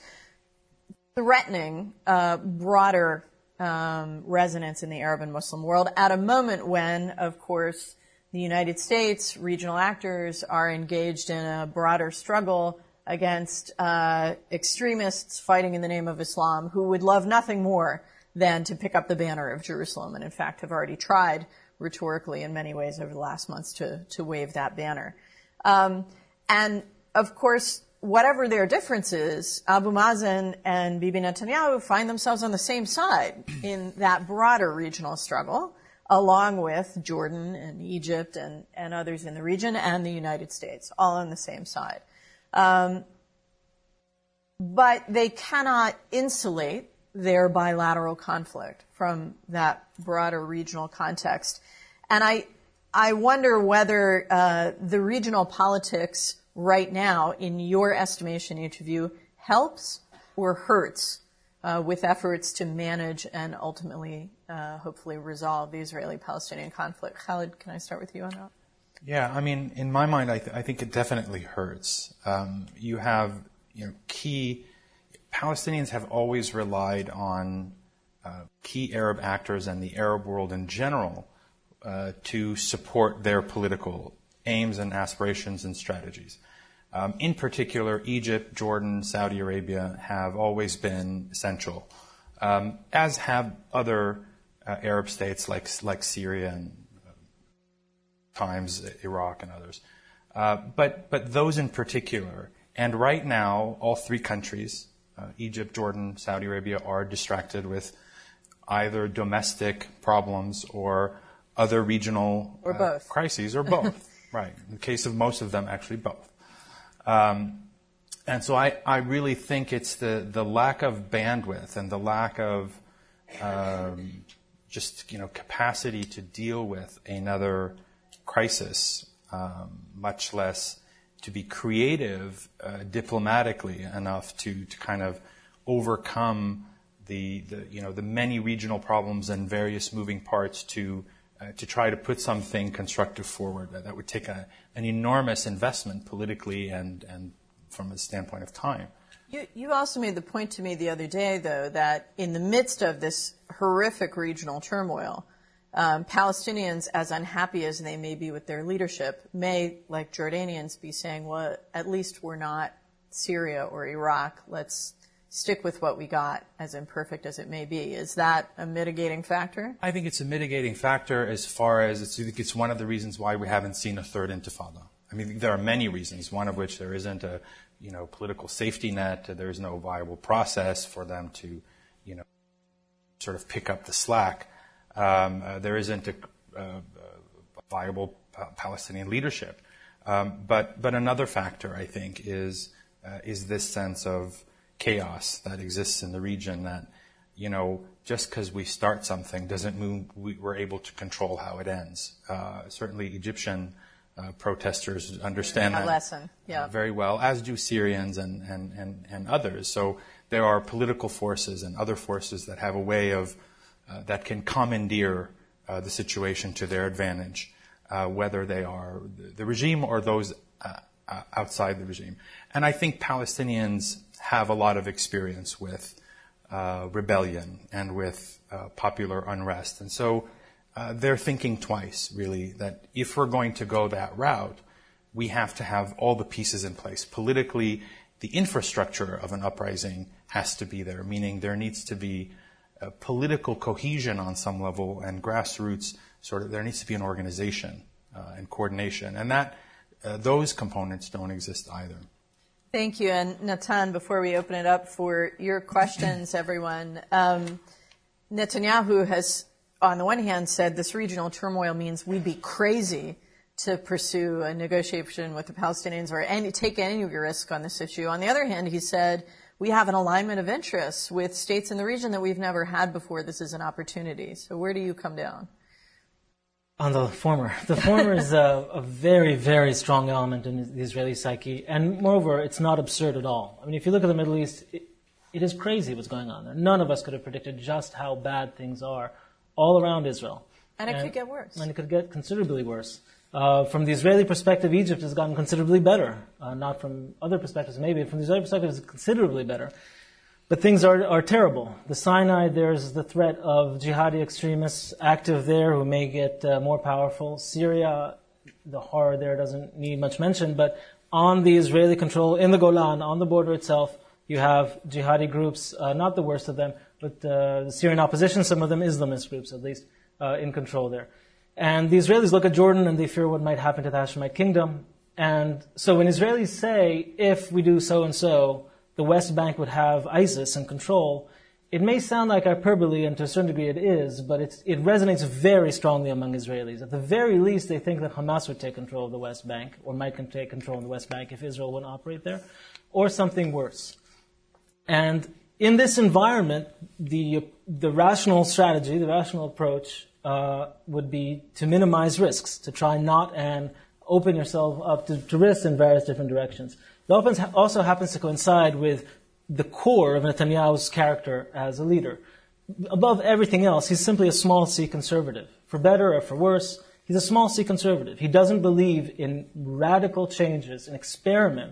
[SPEAKER 2] threatening uh, broader um, resonance in the Arab and Muslim world at a moment when, of course, the United States, regional actors are engaged in a broader struggle against uh, extremists fighting in the name of Islam who would love nothing more than to pick up the banner of Jerusalem and, in fact, have already tried rhetorically in many ways over the last months to, to wave that banner. Um, and, of course, whatever their differences, Abu Mazen and Bibi Netanyahu find themselves on the same side in that broader regional struggle, along with Jordan and Egypt and, and others in the region and the United States, all on the same side. Um, but they cannot insulate their bilateral conflict from that broader regional context. And I, I wonder whether uh, the regional politics right now, in your estimation, each of you, helps or hurts uh, with efforts to manage and ultimately, uh, hopefully, resolve the Israeli-Palestinian conflict. Khalid, can I start with you on that?
[SPEAKER 4] Yeah, I mean, in my mind, I, th- I think it definitely hurts. Um, you have, you know, key Palestinians have always relied on uh, key Arab actors and the Arab world in general uh, to support their political aims and aspirations and strategies. Um, in particular, Egypt, Jordan, Saudi Arabia have always been essential, um, as have other uh, Arab states like like Syria and uh, times Iraq and others. Uh, but but those in particular, and right now, all three countries, uh, Egypt, Jordan, Saudi Arabia, are distracted with either domestic problems or other regional
[SPEAKER 2] or
[SPEAKER 4] uh,
[SPEAKER 2] both.
[SPEAKER 4] crises, or both. Right. In the case of most of them, actually both. Um, and so I, I really think it's the, the lack of bandwidth and the lack of um, just you know capacity to deal with another crisis, um, much less to be creative uh, diplomatically enough to, to kind of overcome the, the you know the many regional problems and various moving parts to uh, to try to put something constructive forward. That, that would take a, an enormous investment politically and and from a standpoint of time.
[SPEAKER 2] You, you also made the point to me the other day, though, that in the midst of this horrific regional turmoil, um, Palestinians, as unhappy as they may be with their leadership, may, like Jordanians, be saying, well, at least we're not Syria or Iraq. Let's stick with what we got, as imperfect as it may be. Is that a mitigating factor?
[SPEAKER 4] I think it's a mitigating factor as far as it's, it's one of the reasons why we haven't seen a third intifada. I mean, there are many reasons, one of which there isn't a you know, political safety net. There's no viable process for them to, you know, sort of pick up the slack. Um, uh, there isn't a, uh, a viable pa- Palestinian leadership. Um, but but another factor, I think, is uh, is this sense of chaos that exists in the region. That, you know, just because we start something doesn't mean we, we're able to control how it ends. Uh, certainly, Egyptian Uh, protesters understand that,
[SPEAKER 2] that lesson, yeah.
[SPEAKER 4] uh, very well, as do Syrians and, and, and, and others. So there are political forces and other forces that have a way of, uh, that can commandeer uh, the situation to their advantage, uh, whether they are the, the regime or those uh, uh, outside the regime. And I think Palestinians have a lot of experience with uh, rebellion and with uh, popular unrest. And so Uh, they're thinking twice, really, that if we're going to go that route, we have to have all the pieces in place. Politically, the infrastructure of an uprising has to be there, meaning there needs to be a political cohesion on some level and grassroots sort of, there needs to be an organization uh, and coordination. And that, uh, those components don't exist either.
[SPEAKER 2] Thank you. And Natan, before we open it up for your questions, everyone, um, Netanyahu has, on the one hand, said this regional turmoil means we'd be crazy to pursue a negotiation with the Palestinians or any, take any risk on this issue. On the other hand, he said we have an alignment of interests with states in the region that we've never had before. This is an opportunity. So where do you come down?
[SPEAKER 3] On the former. The former is a, a very, very strong element in the Israeli psyche. And moreover, it's not absurd at all. I mean, if you look at the Middle East, it, it is crazy what's going on there. None of us could have predicted just how bad things are all around Israel.
[SPEAKER 2] And it and, could get worse.
[SPEAKER 3] And it could get considerably worse. Uh, from the Israeli perspective, Egypt has gotten considerably better. Uh, not from other perspectives, maybe. From the Israeli perspective, it's considerably better. But things are, are terrible. The Sinai, there's the threat of jihadi extremists active there who may get uh, more powerful. Syria, the horror there doesn't need much mention. But on the Israeli control, in the Golan, on the border itself, you have jihadi groups, uh, not the worst of them, but uh, the Syrian opposition, some of them Islamist groups at least, uh, in control there. And the Israelis look at Jordan and they fear what might happen to the Hashemite kingdom. And so when Israelis say, if we do so and so, the West Bank would have ISIS in control, it may sound like hyperbole, and to a certain degree it is, but it's, it resonates very strongly among Israelis. At the very least, they think that Hamas would take control of the West Bank, or might take control of the West Bank if Israel wouldn't operate there, or something worse. And in this environment, the the rational strategy, the rational approach, uh, would be to minimize risks, to try not and open yourself up to, to risks in various different directions. It also happens to coincide with the core of Netanyahu's character as a leader. Above everything else, he's simply a small C conservative. For better or for worse, he's a small C conservative. He doesn't believe in radical changes, in experiments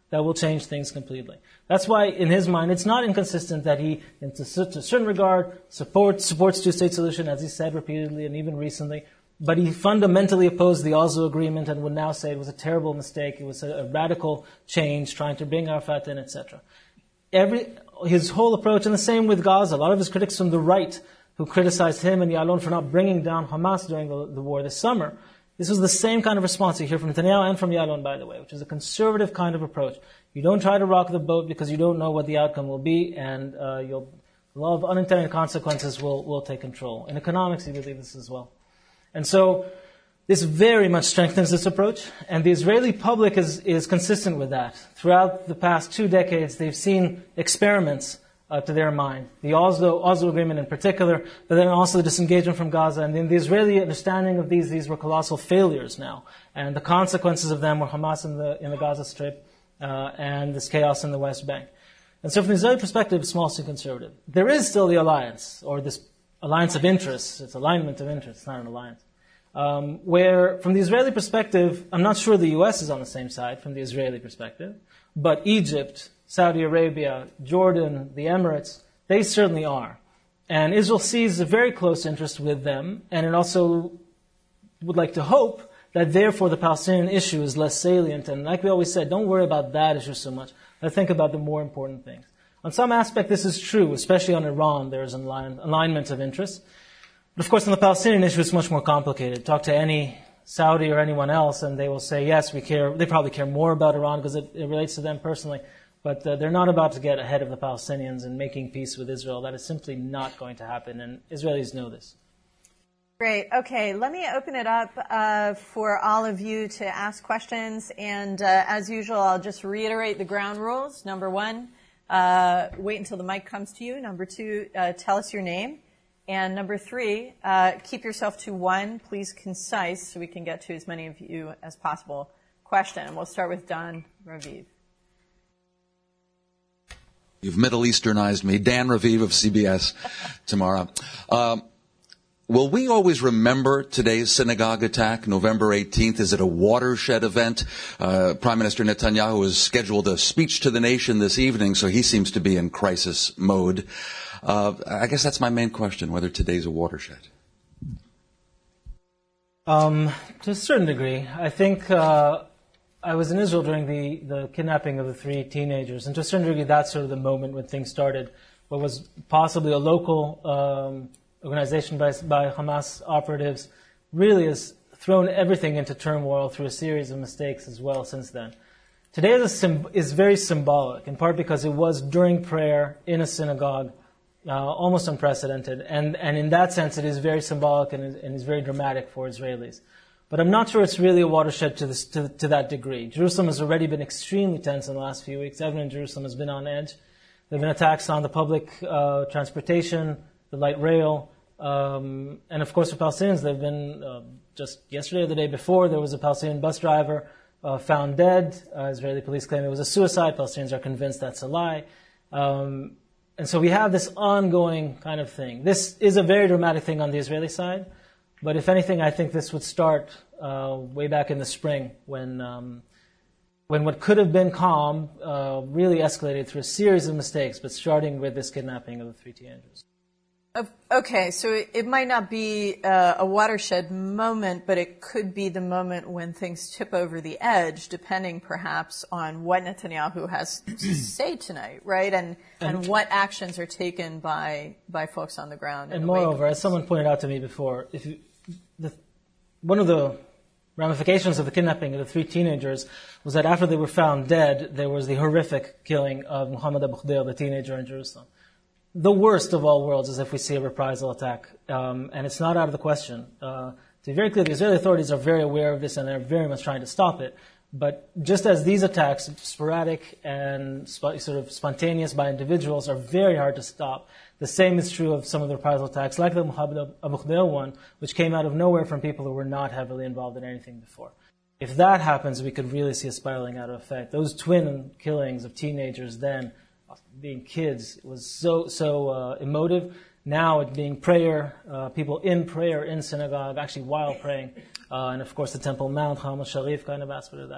[SPEAKER 3] that will change things completely. That's why, in his mind, it's not inconsistent that he, in to, to a certain regard, supports supports two-state solution, as he said repeatedly and even recently, but he fundamentally opposed the Oslo Agreement and would now say it was a terrible mistake, it was a, a radical change, trying to bring Arafat in, et cetera. Every, his whole approach, and the same with Gaza, a lot of his critics from the right, who criticized him and Yalon for not bringing down Hamas during the, the war this summer, this was the same kind of response you hear from Netanyahu and from Yalon, by the way, which is a conservative kind of approach. You don't try to rock the boat because you don't know what the outcome will be, and uh, you'll, a lot of unintended consequences will, will take control. In economics, you believe this as well. And so this very much strengthens this approach, and the Israeli public is, is consistent with that. Throughout the past two decades, they've seen experiments uh, to their mind, the Oslo, Oslo Agreement in particular, but then also the disengagement from Gaza. And in the Israeli understanding of these, these were colossal failures now, and the consequences of them were Hamas in the, in the Gaza Strip uh, and this chaos in the West Bank. And so from the Israeli perspective, small c conservative. There is still the alliance, or this alliance of interests. It's alignment of interests, not an alliance. Um, where, from the Israeli perspective, I'm not sure the U S is on the same side from the Israeli perspective, but Egypt, Saudi Arabia, Jordan, the Emirates, they certainly are. And Israel sees a very close interest with them, and it also would like to hope that therefore the Palestinian issue is less salient. And like we always said, don't worry about that issue so much. Let's think about the more important things. On some aspect, this is true, especially on Iran, there is an align- alignment of interests. But of course, on the Palestinian issue, it's much more complicated. Talk to any Saudi or anyone else, and they will say, yes, we care. They probably care more about Iran because it, it relates to them personally. But uh, they're not about to get ahead of the Palestinians in making peace with Israel. That is simply not going to happen, and Israelis know this.
[SPEAKER 2] Great. Okay, let me open it up uh, for all of you to ask questions. And uh, as usual, I'll just reiterate the ground rules. Number one, uh, wait until the mic comes to you. Number two, uh, tell us your name. And number three, uh, keep yourself to one, please concise, so we can get to as many of you as possible. Question, and we'll start with Dan Raviv.
[SPEAKER 5] You've Middle Easternized me. Dan Raviv of C B S tomorrow. Um, will we always remember today's synagogue attack, November eighteenth? Is it a watershed event? Uh, Prime Minister Netanyahu has scheduled a speech to the nation this evening, so he seems to be in crisis mode. Uh, I guess that's my main question, whether today's a watershed.
[SPEAKER 3] Um, to a certain degree. I think uh, I was in Israel during the, the kidnapping of the three teenagers, and to a certain degree that's sort of the moment when things started. What was possibly a local um, organization by, by Hamas operatives really has thrown everything into turmoil through a series of mistakes as well since then. Today is, a sim- is very symbolic, in part because it was during prayer in a synagogue, Uh, almost unprecedented, and, and in that sense it is very symbolic and is, and is very dramatic for Israelis. But I'm not sure it's really a watershed to, this, to, to that degree. Jerusalem has already been extremely tense in the last few weeks. Everyone in Jerusalem has been on edge. There have been attacks on the public uh, transportation, the light rail, um, and of course for Palestinians, there have been, uh, just yesterday or the day before, there was a Palestinian bus driver uh, found dead. Uh, Israeli police claim it was a suicide. Palestinians are convinced that's a lie. Um, And so we have this ongoing kind of thing. This is a very dramatic thing on the Israeli side, but if anything, I think this would start uh, way back in the spring when um, when what could have been calm uh, really escalated through a series of mistakes, but starting with this kidnapping of the three teenagers.
[SPEAKER 2] Okay, so it might not be uh, a watershed moment, but it could be the moment when things tip over the edge, depending perhaps on what Netanyahu has to say tonight, right? And, and and what actions are taken by by folks on the ground.
[SPEAKER 3] And moreover, as someone pointed out to me before, if you, the, one of the ramifications of the kidnapping of the three teenagers was that after they were found dead, there was the horrific killing of Muhammad Abu Khdeir, the teenager in Jerusalem. The worst of all worlds is if we see a reprisal attack, um, and it's not out of the question. Uh, to be very clear, the Israeli authorities are very aware of this, and they're very much trying to stop it. But just as these attacks, sporadic and sp- sort of spontaneous by individuals, are very hard to stop, the same is true of some of the reprisal attacks, like the Muhammad Abu Khdeir one, which came out of nowhere from people who were not heavily involved in anything before. If that happens, we could really see a spiraling out of effect. Those twin killings of teenagers then, being kids, it was so so uh, emotive. Now it being prayer, uh, people in prayer in synagogue, actually while praying, uh, and of course the Temple Mount, Haram al-Sharif kind of aspect of that.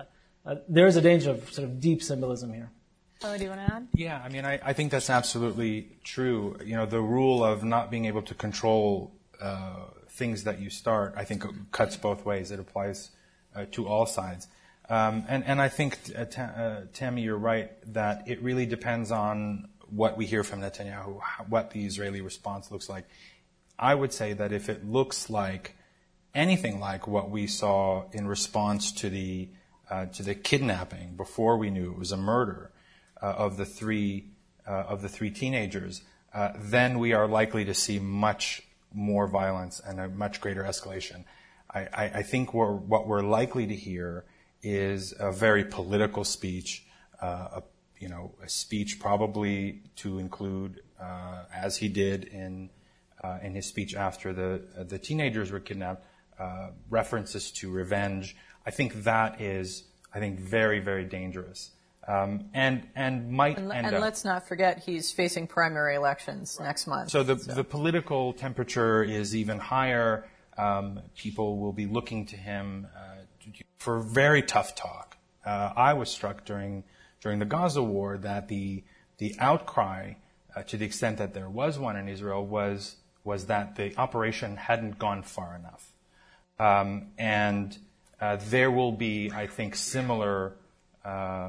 [SPEAKER 3] uh, there is a danger of sort of deep symbolism here.
[SPEAKER 2] Oh, do you want to add?
[SPEAKER 4] Yeah, I mean, I, I think that's absolutely true. You know, the rule of not being able to control uh, things that you start, I think, cuts both ways. It applies uh, to all sides. Um, and, and I think, uh, ta- uh, Tammy, you're right that it really depends on what we hear from Netanyahu, what the Israeli response looks like. I would say that if it looks like anything like what we saw in response to the uh, to the kidnapping before we knew it was a murder uh, of the three uh, of the three teenagers, uh, then we are likely to see much more violence and a much greater escalation. I, I, I think we're, what we're likely to hear is a very political speech, uh, a, you know, a speech probably to include, uh, as he did in uh, in his speech after the uh, the teenagers were kidnapped, uh, references to revenge. I think that is, I think, very, very dangerous, um, and and might
[SPEAKER 2] And,
[SPEAKER 4] end
[SPEAKER 2] and
[SPEAKER 4] up.
[SPEAKER 2] let's not forget he's facing primary elections next month.
[SPEAKER 4] So the the political temperature is even higher. Um, people will be looking to him uh, for very tough talk. Uh, I was struck during during the Gaza war that the the outcry, uh, to the extent that there was one in Israel, was was that the operation hadn't gone far enough, um, and uh, there will be, I think, similar uh,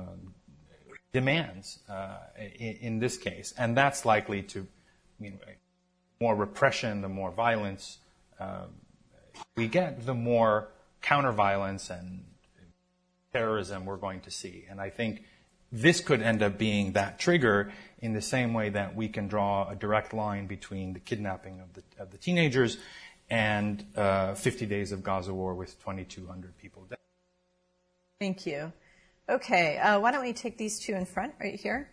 [SPEAKER 4] demands uh, in, in this case, and that's likely to, you know, more repression, the more violence uh, we get, the more counter-violence and terrorism we're going to see. And I think this could end up being that trigger in the same way that we can draw a direct line between the kidnapping of the, of the teenagers and uh, fifty days of Gaza war with twenty-two hundred people dead.
[SPEAKER 2] Thank you. Okay, uh, why don't we take these two in front right here?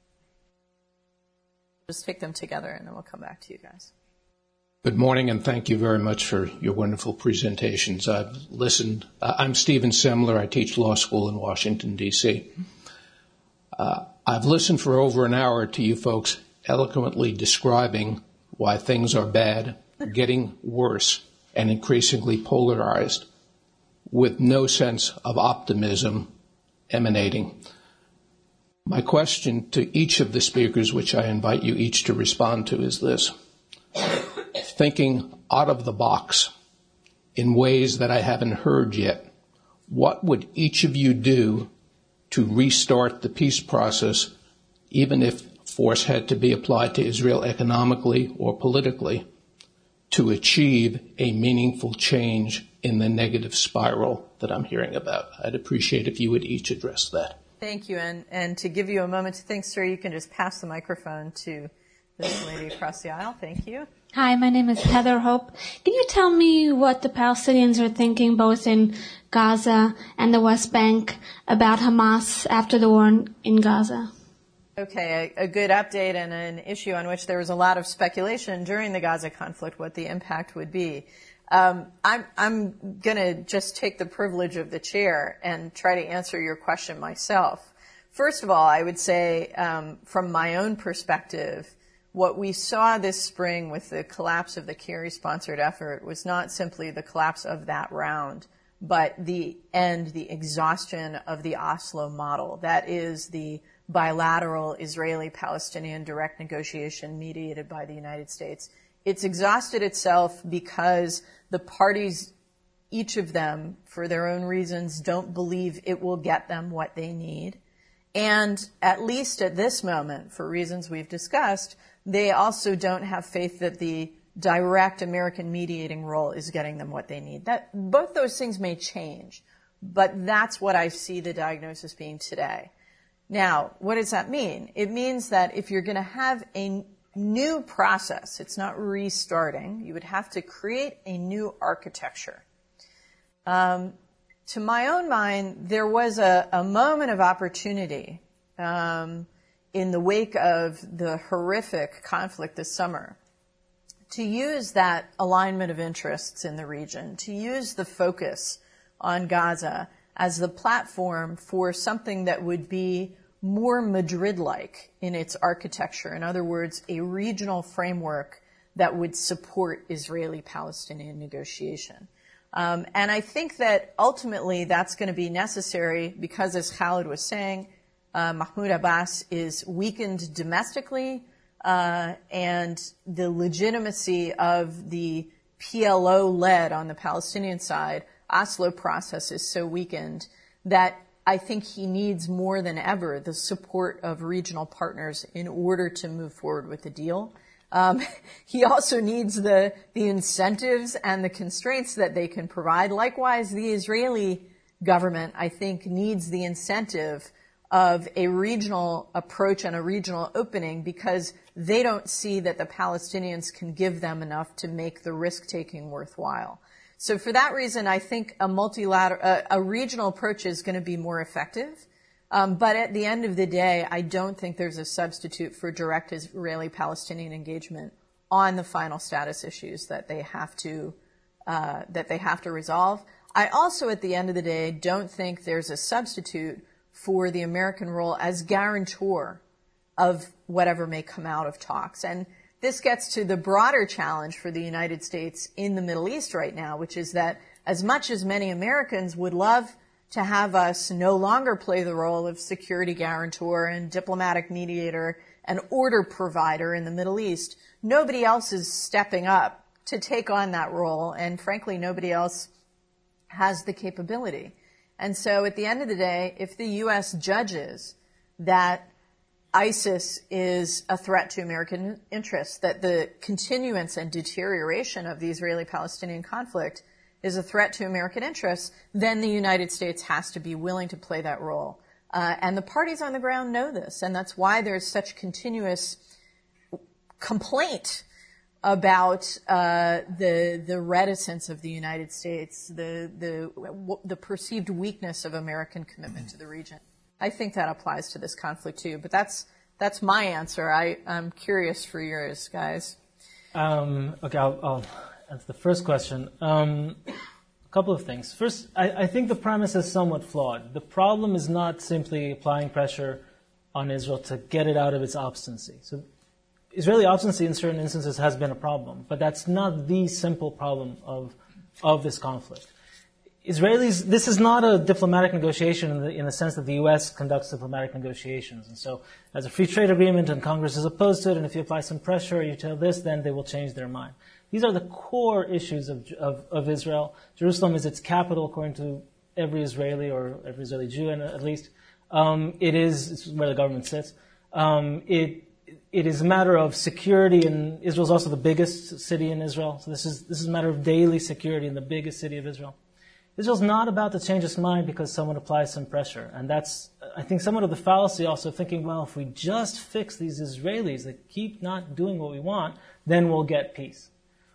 [SPEAKER 2] Just take them together and then we'll come back to you guys.
[SPEAKER 6] Good morning, and thank you very much for your wonderful presentations. I've listened. Uh, I'm Stephen Semler. I teach law school in Washington, D C Uh, I've listened for over an hour to you folks eloquently describing why things are bad, getting worse, and increasingly polarized, with no sense of optimism emanating. My question to each of the speakers, which I invite you each to respond to, is this. Thinking out of the box in ways that I haven't heard yet, what would each of you do to restart the peace process, even if force had to be applied to Israel economically or politically, to achieve a meaningful change in the negative spiral that I'm hearing about? I'd appreciate if you would each address that.
[SPEAKER 2] Thank you. And, and to give you a moment to think, sir, you can just pass the microphone to this lady across the aisle. Thank you.
[SPEAKER 7] Hi, my name is Heather Hope. Can you tell me what the Palestinians are thinking both in Gaza and the West Bank about Hamas after the war in, in Gaza?
[SPEAKER 2] Okay, a, a good update and an issue on which there was a lot of speculation during the Gaza conflict what the impact would be. Um, I'm, I'm going to just take the privilege of the chair and try to answer your question myself. First of all, I would say um, from my own perspective, what we saw this spring with the collapse of the Kerry-sponsored effort was not simply the collapse of that round, but the end, the exhaustion of the Oslo model. That is the bilateral Israeli-Palestinian direct negotiation mediated by the United States. It's exhausted itself because the parties, each of them, for their own reasons, don't believe it will get them what they need. And at least at this moment, for reasons we've discussed, they also don't have faith that the direct American mediating role is getting them what they need. That, both those things may change, but that's what I see the diagnosis being today. Now, what does that mean? It means that if you're going to have a new process, it's not restarting, you would have to create a new architecture. Um, to my own mind, there was a, a moment of opportunity um, in the wake of the horrific conflict this summer, to use that alignment of interests in the region, to use the focus on Gaza as the platform for something that would be more Madrid-like in its architecture. In other words, a regional framework that would support Israeli-Palestinian negotiation. Um, and I think that ultimately that's going to be necessary because, as Khalid was saying, uh, Mahmoud Abbas is weakened domestically, uh, and the legitimacy of the P L O-led on the Palestinian side Oslo process is so weakened that I think he needs more than ever the support of regional partners in order to move forward with the deal. Um, he also needs the, the incentives and the constraints that they can provide. Likewise, the Israeli government, I think, needs the incentive of a regional approach and a regional opening because they don't see that the Palestinians can give them enough to make the risk-taking worthwhile. So for that reason, I think a multilateral, a, a regional approach is going to be more effective. Um, but at the end of the day, I don't think there's a substitute for direct Israeli-Palestinian engagement on the final status issues that they have to uh, that they have to resolve. I also, at the end of the day, don't think there's a substitute for the American role as guarantor of whatever may come out of talks. And this gets to the broader challenge for the United States in the Middle East right now, which is that as much as many Americans would love to have us no longer play the role of security guarantor and diplomatic mediator and order provider in the Middle East, nobody else is stepping up to take on that role, and frankly, nobody else has the capability. And so at the end of the day, if the U S judges that ISIS is a threat to American interests, that the continuance and deterioration of the Israeli-Palestinian conflict is a threat to American interests, then the United States has to be willing to play that role. Uh, and the parties on the ground know this, and that's why there's such continuous complaint about uh, the the reticence of the United States, the the the perceived weakness of American commitment to the region. I think that applies to this conflict too, but that's that's my answer. I, I'm curious for yours, guys.
[SPEAKER 3] Um, okay, I'll, I'll answer the first question. Um, a couple of things. First, I, I think the premise is somewhat flawed. The problem is not simply applying pressure on Israel to get it out of its obstinacy. So Israeli obstinacy in certain instances has been a problem, but that's not the simple problem of of this conflict. Israelis, this is not a diplomatic negotiation in the, in the sense that the U S conducts diplomatic negotiations. And so, as a free trade agreement and Congress is opposed to it, and if you apply some pressure, you tell this, then they will change their mind. These are the core issues of, of, of Israel. Jerusalem is its capital, according to every Israeli, or every Israeli Jew at least. Um, it is it's where the government sits. Um, it It is a matter of security, and Israel is also the biggest city in Israel. So this is this is a matter of daily security in the biggest city of Israel. Israel's not about to change its mind because someone applies some pressure. And that's, I think, somewhat of the fallacy also thinking, well, if we just fix these Israelis that keep not doing what we want, then we'll get peace.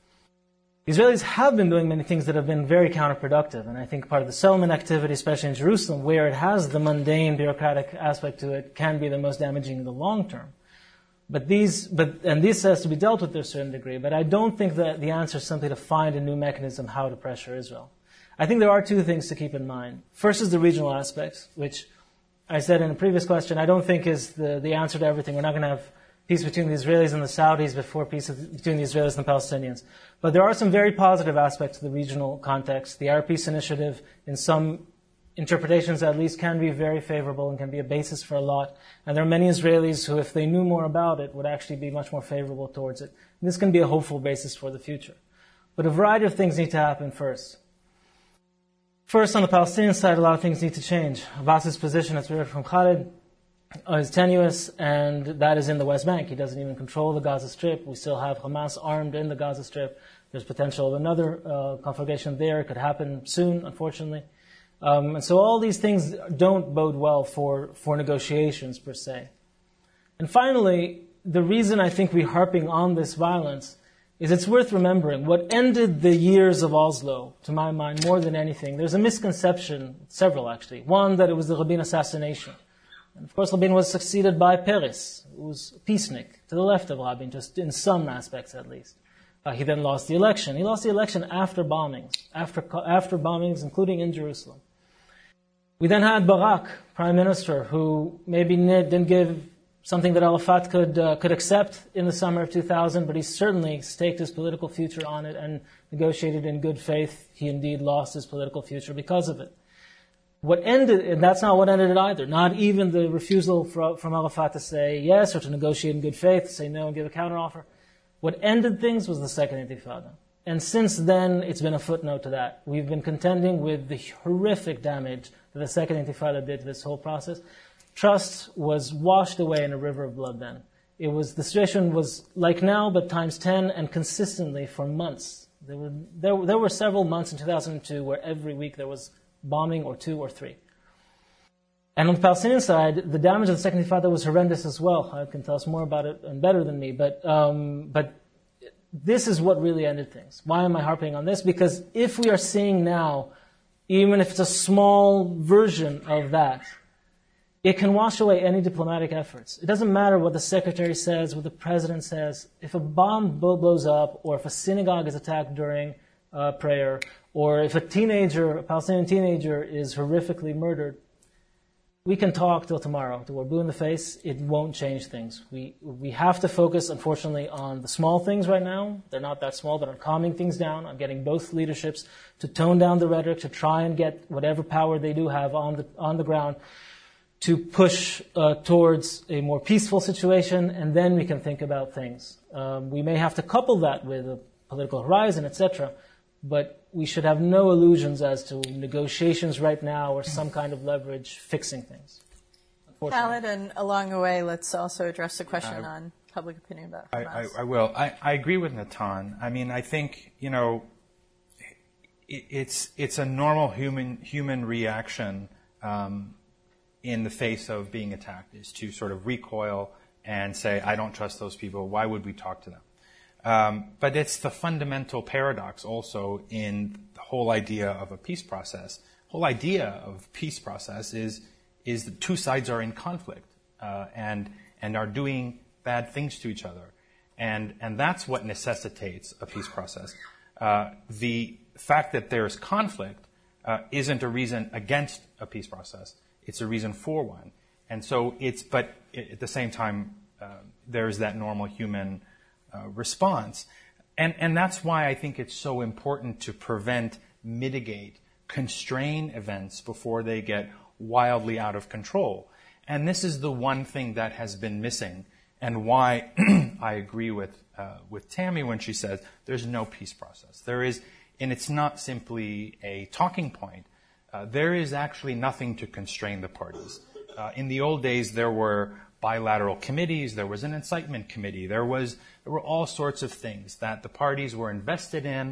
[SPEAKER 3] The Israelis have been doing many things that have been very counterproductive. And I think part of the settlement activity, especially in Jerusalem, where it has the mundane bureaucratic aspect to it, can be the most damaging in the long term. But these, but, and this has to be dealt with to a certain degree. But I don't think that the answer is simply to find a new mechanism how to pressure Israel. I think there are two things to keep in mind. First is the regional aspects, which I said in a previous question, I don't think is the, the answer to everything. We're not going to have peace between the Israelis and the Saudis before peace between the Israelis and the Palestinians. But there are some very positive aspects to the regional context. The Arab Peace Initiative, in some interpretations at least, can be very favorable and can be a basis for a lot. And there are many Israelis who, if they knew more about it, would actually be much more favorable towards it. And this can be a hopeful basis for the future. But a variety of things need to happen first. First, on the Palestinian side, a lot of things need to change. Abbas's position, as we heard from Khalid, is tenuous, and that is in the West Bank. He doesn't even control the Gaza Strip. We still have Hamas armed in the Gaza Strip. There's potential of another uh, conflagration there. It could happen soon, unfortunately. Um, and so all these things don't bode well for, for negotiations, per se. And finally, the reason I think we're harping on this violence is it's worth remembering what ended the years of Oslo, to my mind, more than anything. There's a misconception, several actually. One, that it was the Rabin assassination. And of course, Rabin was succeeded by Peres, who was a peacenik, to the left of Rabin, just in some aspects at least. Uh, he then lost the election. He lost the election after bombings, after, after bombings, including in Jerusalem. We then had Barak, prime minister, who maybe didn't give something that Arafat could uh, could accept in the summer of two thousand, but he certainly staked his political future on it and negotiated in good faith. He indeed lost his political future because of it. What ended, and that's not what ended it either, not even the refusal for, from Arafat to say yes or to negotiate in good faith, to say no and give a counteroffer. What ended things was the Second Intifada. And since then, it's been a footnote to that. We've been contending with the horrific damage that the Second Intifada did to this whole process. Trust was washed away in a river of blood then. It was, the situation was like now, but times ten, and consistently for months. There were, there, there were several months in two thousand two where every week there was bombing or two or three. And on the Palestinian side, the damage of the Second Intifada was horrendous as well. I can tell us more about it and better than me, but, um, but this is what really ended things. Why am I harping on this? Because if we are seeing now, even if it's a small version of that, it can wash away any diplomatic efforts. It doesn't matter what the secretary says, what the president says. If a bomb blows up, or if a synagogue is attacked during uh, prayer, or if a teenager, a Palestinian teenager, is horrifically murdered, we can talk till tomorrow, till we're blue in the face. It won't change things. We we have to focus, unfortunately, on the small things right now. They're not that small, but on calming things down, on getting both leaderships to tone down the rhetoric, to try and get whatever power they do have on the on the ground, to push uh, towards a more peaceful situation, and then we can think about things. Um, we may have to couple that with a political horizon, et cetera, but we should have no illusions as to negotiations right now or some kind of leverage fixing things.
[SPEAKER 2] Khaled, and along the way, let's also address the question
[SPEAKER 4] I,
[SPEAKER 2] on public opinion about
[SPEAKER 4] I,
[SPEAKER 2] Hamas.
[SPEAKER 4] I, I will. I, I agree with Natan. I mean, I think, you know, it, it's it's a normal human human reaction um, in the face of being attacked, is to sort of recoil and say, I don't trust those people. Why would we talk to them? Um, but it's the fundamental paradox also in the whole idea of a peace process. The whole idea of peace process is is that two sides are in conflict uh, and and are doing bad things to each other, and and that's what necessitates a peace process. Uh, the fact that there is conflict uh, isn't a reason against a peace process. It's a reason for one, and so it's. But at the same time, uh, there's that normal human Uh, response. And, and that's why I think it's so important to prevent, mitigate, constrain events before they get wildly out of control. And this is the one thing that has been missing, and why I agree with, uh, with Tammy when she says there's no peace process. There is, and it's not simply a talking point. Uh, there is actually nothing to constrain the parties. Uh, in the old days, there were bilateral committees, there was an incitement committee, there was there were all sorts of things that the parties were invested in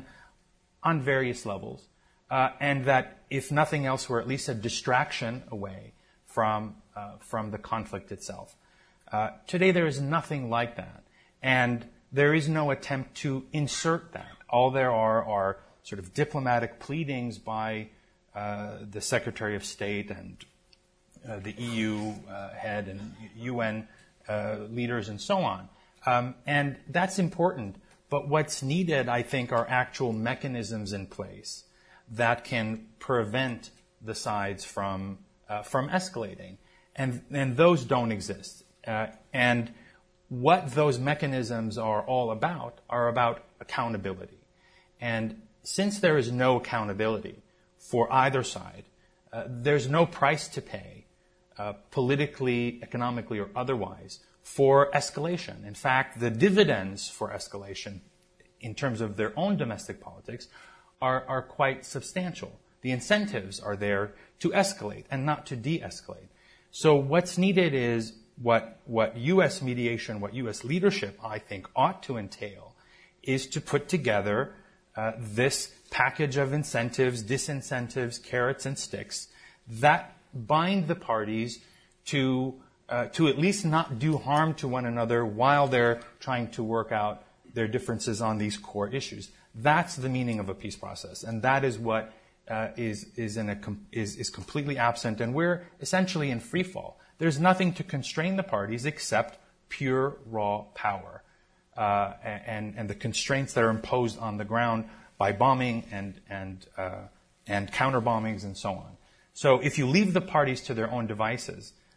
[SPEAKER 4] on various levels, uh, and that, if nothing else, were at least a distraction away from uh, from the conflict itself. Uh, today there is nothing like that, and there is no attempt to insert that. All there are are sort of diplomatic pleadings by uh, the Secretary of State and Uh, the E U uh, head and U N uh, leaders and so on. Um, and that's important. But what's needed, I think, are actual mechanisms in place that can prevent the sides from uh, from escalating. And, and those don't exist. Uh, and what those mechanisms are all about are about accountability. And since there is no accountability for either side, uh, there's no price to pay, Uh, politically, economically, or otherwise, for escalation. In fact, the dividends for escalation, in terms of their own domestic politics, are, are quite substantial. The incentives are there to escalate and not to de-escalate. So what's needed is what, what U S mediation, what U S leadership, I think, ought to entail, is to put together uh, this package of incentives, disincentives, carrots and sticks that bind the parties to uh, to at least not do harm to one another while they're trying to work out their differences on these core issues. That's the meaning of a peace process, and that is what uh, is is in a com- is is completely absent. And we're essentially in free fall. There's nothing to constrain the parties except pure raw power, uh, and and the constraints that are imposed on the ground by bombing and and uh, and counter bombings and so on. So if you leave the parties to their own devices,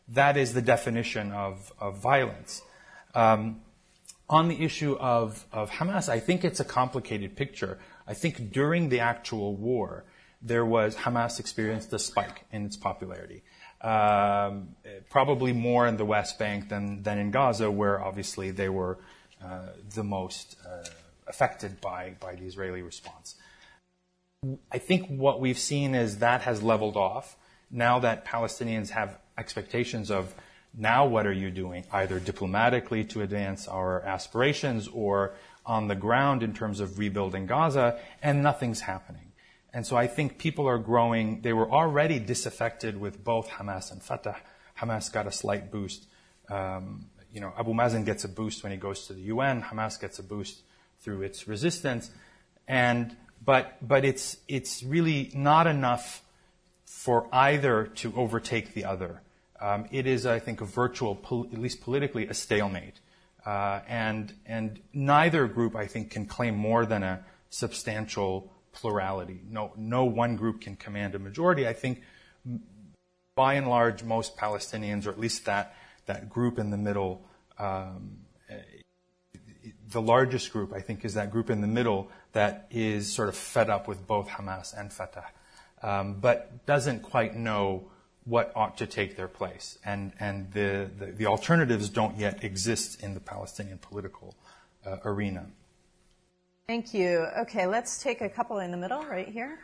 [SPEAKER 4] that is the definition of, of violence. Um, on the issue of, of Hamas, I think it's a complicated picture. I think during the actual war, there was, Hamas experienced a spike in its popularity. Um, probably more in the West Bank than, than in Gaza, where obviously they were uh, the most uh, affected by, by the Israeli response. I think what we've seen is that has leveled off. Now that Palestinians have expectations of, now what are you doing, either diplomatically to advance our aspirations or on the ground in terms of rebuilding Gaza, and nothing's happening. And so I think people are growing. They were already disaffected with both Hamas and Fatah. Hamas got a slight boost. Um, you know, Abu Mazen gets a boost when he goes to the U N. Hamas gets a boost through its resistance. And but but it's it's really not enough for either to overtake the other. Um, it is, I think, a virtual, pol- at least politically, a stalemate. Uh, and and neither group, I think, can claim more than a substantial plurality. No, no one group can command a majority. I think, by and large, most Palestinians, or at least that that group in the middle, um, the largest group, I think, is that group in the middle that is sort of fed up with both Hamas and Fatah, um, but doesn't quite know what ought to take their place. And, and the, the, the alternatives don't yet exist in the Palestinian political uh, arena.
[SPEAKER 2] Thank you. Okay, let's take a couple in the middle right here.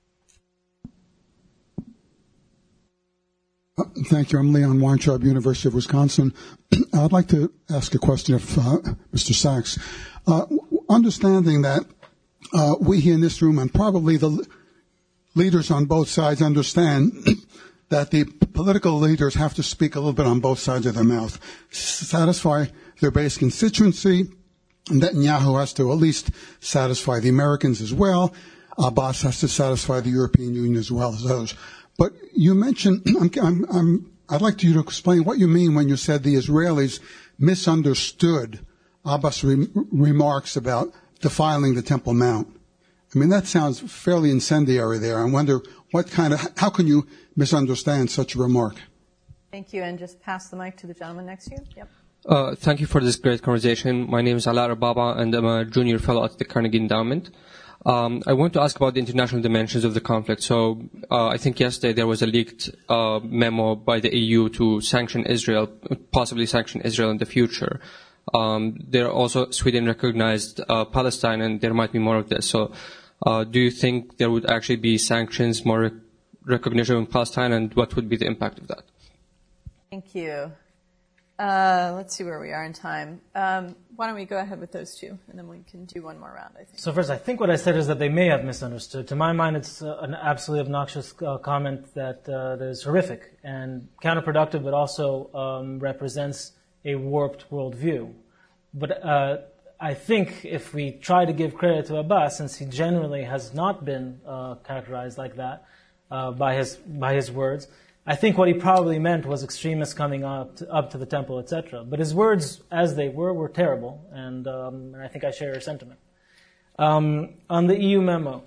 [SPEAKER 8] Uh, thank you. I'm Leon Weintraub, University of Wisconsin. I'd like to ask a question of uh, Mister Sachs. Uh, understanding that uh, we here in this room and probably the leaders on both sides understand that the political leaders have to speak a little bit on both sides of their mouth, satisfy their base constituency. Netanyahu has to at least satisfy the Americans as well. Abbas has to satisfy the European Union as well as others. But you mentioned, I'm, I'm, I'm, I'd like you to explain what you mean when you said the Israelis misunderstood Abbas' re- remarks about defiling the Temple Mount. I mean, that sounds fairly incendiary there. I wonder what kind of, how can you misunderstand such a remark?
[SPEAKER 2] Thank you, and just pass the mic to the gentleman next to you. Yep.
[SPEAKER 9] Uh, thank you for this great conversation. My name is Alar Baba, and I'm a junior fellow at the Carnegie Endowment. Um, I want to ask about the international dimensions of the conflict. So uh, I think yesterday there was a leaked uh, memo by the E U to sanction Israel, possibly sanction Israel in the future. Um, there also Sweden recognized uh, Palestine, and there might be more of this. So uh, do you think there would actually be sanctions, more rec- recognition of Palestine, and what would be the impact of that?
[SPEAKER 2] Thank you. Uh, let's see where we are in time. Um, why don't we go ahead with those two, and then we can do one more round, I think.
[SPEAKER 3] So first, I think what I said is that they may have misunderstood. To my mind, it's uh, an absolutely obnoxious uh, comment that, uh, that is horrific and counterproductive, but also um, represents a warped worldview. But uh, I think if we try to give credit to Abbas, since he generally has not been uh, characterized like that uh, by his by his words, I think what he probably meant was extremists coming up to, up to the temple, et cetera. But his words, as they were, were terrible, and, um, and I think I share your sentiment. Um, on the E U memo,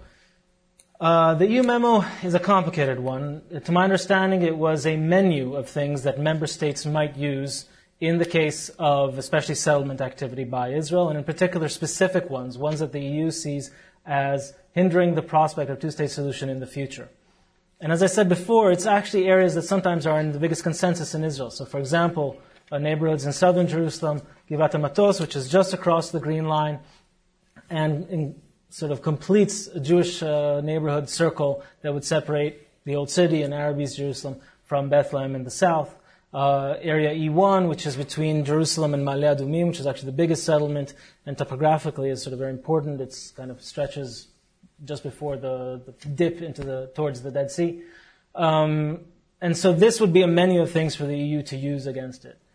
[SPEAKER 3] uh, the E U memo is a complicated one. To my understanding, it was a menu of things that member states might use in the case of especially settlement activity by Israel, and in particular specific ones, ones that the E U sees as hindering the prospect of two-state solution in the future. And as I said before, it's actually areas that sometimes are in the biggest consensus in Israel. So, for example, uh, neighborhoods in southern Jerusalem, Givat HaMatos, which is just across the Green Line, and in, sort of completes a Jewish uh, neighborhood circle that would separate the Old City and Arab East Jerusalem from Bethlehem in the south. Uh, area E one, which is between Jerusalem and Ma'ale Adumim, which is actually the biggest settlement, and topographically is sort of very important. It's kind of stretches just before the, the dip into the towards the Dead Sea. Um, and so this would be a menu of things for the E U to use against it.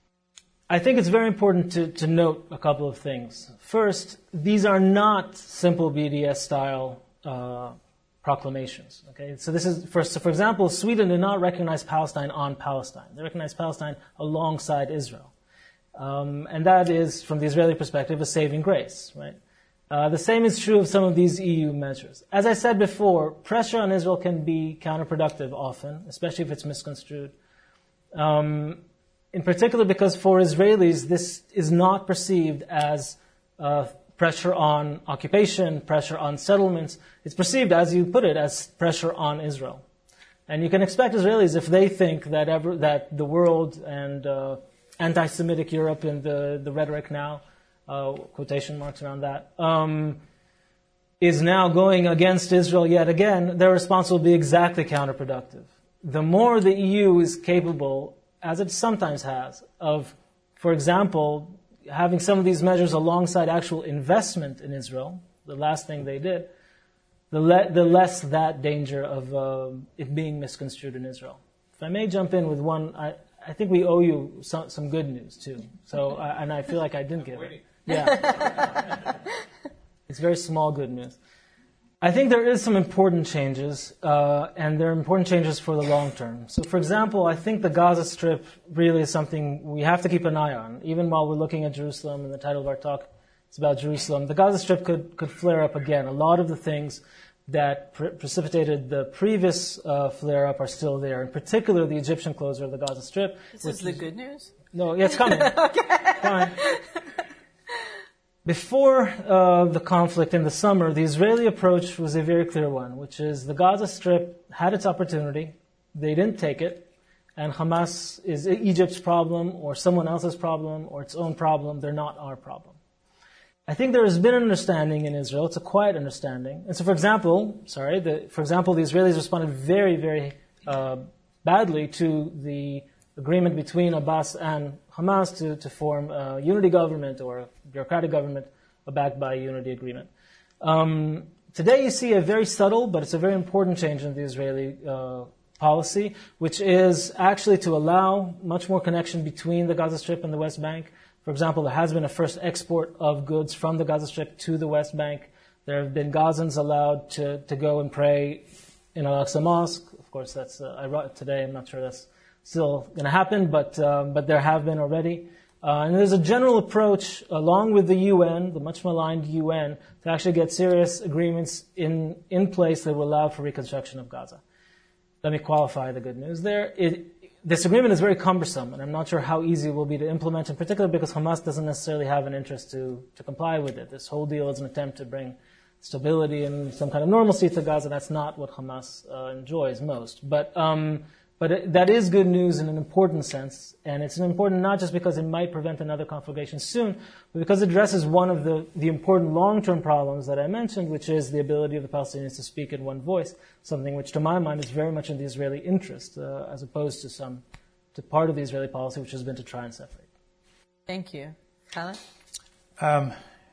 [SPEAKER 3] I think it's very important to, to note a couple of things. First, these are not simple B D S-style uh, proclamations. Okay, so this is first. So for example, Sweden did not recognize Palestine on Palestine. They recognized Palestine alongside Israel, um, and that is, from the Israeli perspective, a saving grace, right? Uh, the same is true of some of these E U measures. As I said before, pressure on Israel can be counterproductive often, especially if it's misconstrued. Um, in particular because for Israelis, this is not perceived as uh, pressure on occupation, pressure on settlements. It's perceived, as you put it, as pressure on Israel. And you can expect Israelis, if they think that ever, that the world and uh, anti-Semitic Europe and the, the rhetoric now, uh, quotation marks around that, um, is now going against Israel yet again, their response will be exactly counterproductive. The more the E U is capable, as it sometimes has, of, for example, having some of these measures alongside actual investment in Israel, the last thing they did, the, le- the less that danger of uh, it being misconstrued in Israel. If I may jump in with one, I, I think we owe you some, some good news too. So, uh, and I feel like I didn't give it. Yeah. It's very small good news. I think there is some important changes, uh, and there are important changes for the long term. So, for example, I think the Gaza Strip really is something we have to keep an eye on, even while we're looking at Jerusalem, and the title of our talk is about Jerusalem. The Gaza Strip could, could flare up again. A lot of the things that pre- precipitated the previous uh, flare-up are still there, in particular the Egyptian closure of the Gaza Strip.
[SPEAKER 2] This is the good news?
[SPEAKER 3] No, yeah, it's coming.
[SPEAKER 2] Okay.
[SPEAKER 3] Coming. Before uh, the conflict in the summer, the Israeli approach was a very clear one, which is the Gaza Strip had its opportunity, they didn't take it, and Hamas is Egypt's problem or someone else's problem or its own problem. They're not our problem. I think there has been an understanding in Israel. It's a quiet understanding. And so, for example, sorry, the, for example, the Israelis responded very, very uh, badly to the agreement between Abbas and Hamas to, to form a unity government or a bureaucratic government backed by a unity agreement. Um, today you see a very subtle, but it's a very important change in the Israeli uh, policy, which is actually to allow much more connection between the Gaza Strip and the West Bank. For example, there has been a first export of goods from the Gaza Strip to the West Bank. There have been Gazans allowed to, to go and pray in Al-Aqsa Mosque. Of course, that's uh, I wrote today. I'm not sure that's still going to happen, but um, but there have been already. Uh, and there's a general approach, along with the U N, the much maligned U N, to actually get serious agreements in, in place that will allow for reconstruction of Gaza. Let me qualify the good news there. It, this agreement is very cumbersome, and I'm not sure how easy it will be to implement, in particular because Hamas doesn't necessarily have an interest to, to comply with it. This whole deal is an attempt to bring stability and some kind of normalcy to Gaza. That's not what Hamas uh, enjoys most. But um, But it, that is good news in an important sense, and it's important not just because it might prevent another conflagration soon, but because it addresses one of the, the important long-term problems that I mentioned, which is the ability of the Palestinians to speak in one voice, something which to my mind is very much in the Israeli interest, uh, as opposed to some to part of the Israeli policy, which has been to try and separate.
[SPEAKER 2] Thank you. Khaled?
[SPEAKER 4] Um,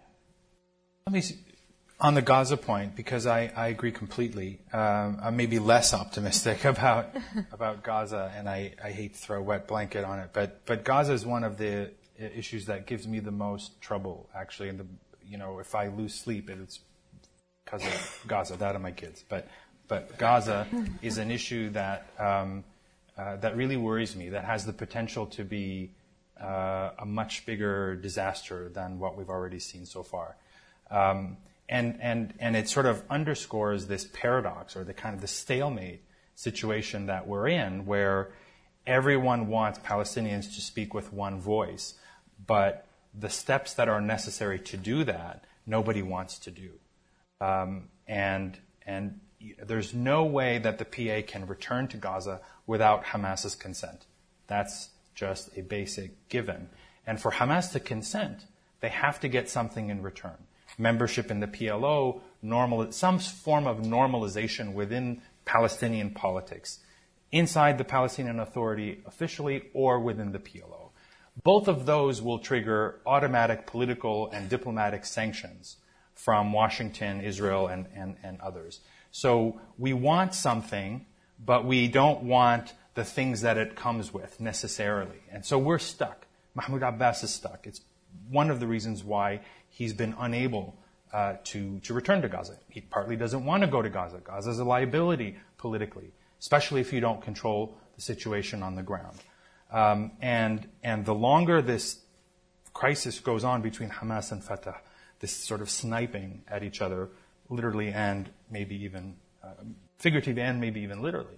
[SPEAKER 4] let me see. On the Gaza point, because I, I agree completely, um, I'm maybe less optimistic about about Gaza, and I, I hate to throw a wet blanket on it, but but Gaza is one of the issues that gives me the most trouble, actually. And the you know, if I lose sleep, it's because of Gaza, that and my kids. But but Gaza is an issue that um, uh, that really worries me. That has the potential to be uh, a much bigger disaster than what we've already seen so far. Um, And, and, and it sort of underscores this paradox or the kind of the stalemate situation that we're in, where everyone wants Palestinians to speak with one voice, but the steps that are necessary to do that, nobody wants to do. Um, and, and there's no way that the P A can return to Gaza without Hamas's consent. That's just a basic given. And for Hamas to consent, they have to get something in return. Membership in the P L O, normal, some form of normalization within Palestinian politics, inside the Palestinian Authority officially or within the P L O. Both of those will trigger automatic political and diplomatic sanctions from Washington, Israel, and, and, and others. So we want something, but we don't want the things that it comes with necessarily. And so we're stuck. Mahmoud Abbas is stuck. It's one of the reasons why he's been unable uh, to, to return to Gaza. He partly doesn't want to go to Gaza. Gaza is a liability politically, especially if you don't control the situation on the ground. Um, and, and the longer this crisis goes on between Hamas and Fatah, this sort of sniping at each other, literally and maybe even uh, figuratively and maybe even literally,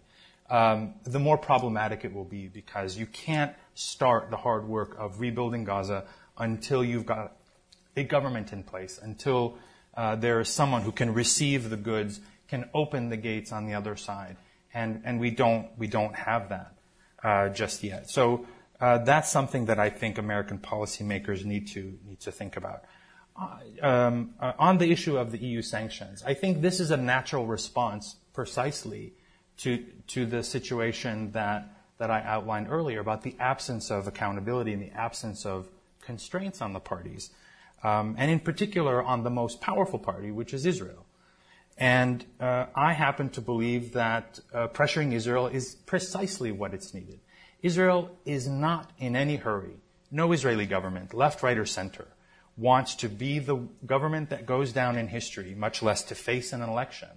[SPEAKER 4] um, the more problematic it will be, because you can't start the hard work of rebuilding Gaza until you've got a government in place, until uh, there is someone who can receive the goods, can open the gates on the other side, and and we don't we don't have that uh, just yet. So uh, that's something that I think American policymakers need to need to think about. Uh, um, uh, on the issue of the E U sanctions, I think this is a natural response precisely to to the situation that that I outlined earlier about the absence of accountability and the absence of constraints on the parties, um, and in particular on the most powerful party, which is Israel. And uh, I happen to believe that uh, pressuring Israel is precisely what it's needed. Israel is not in any hurry. No Israeli government, left, right, or center, wants to be the government that goes down in history, much less to face an election,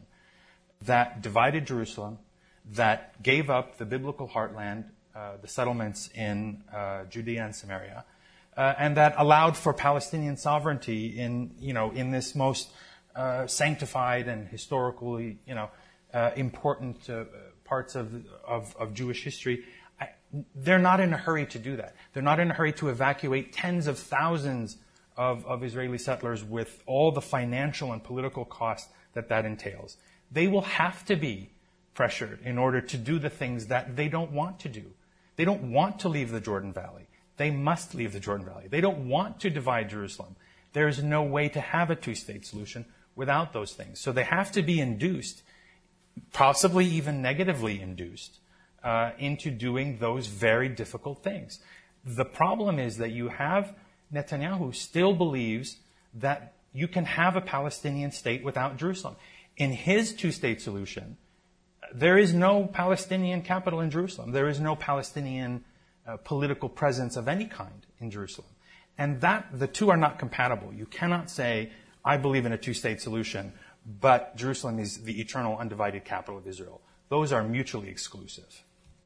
[SPEAKER 4] that divided Jerusalem, that gave up the biblical heartland, uh, the settlements in uh, Judea and Samaria, uh, and that allowed for Palestinian sovereignty in, you know, in this most uh, sanctified and historically, you know, uh, important uh, parts of, of, of Jewish history. I, they're not in a hurry to do that. They're not in a hurry to evacuate tens of thousands of, of Israeli settlers with all the financial and political costs that that entails. They will have to be pressured in order to do the things that they don't want to do. They don't want to leave the Jordan Valley. They must leave the Jordan Valley. They don't want to divide Jerusalem. There is no way to have a two-state solution without those things. So they have to be induced, possibly even negatively induced, uh, into doing those very difficult things. The problem is that you have Netanyahu who still believes that you can have a Palestinian state without Jerusalem. In his two-state solution, there is no Palestinian capital in Jerusalem. There is no Palestinian uh, political presence of any kind in Jerusalem. And that, the two are not compatible. You cannot say, I believe in a two-state solution, but Jerusalem is the eternal undivided capital of Israel. Those are mutually exclusive.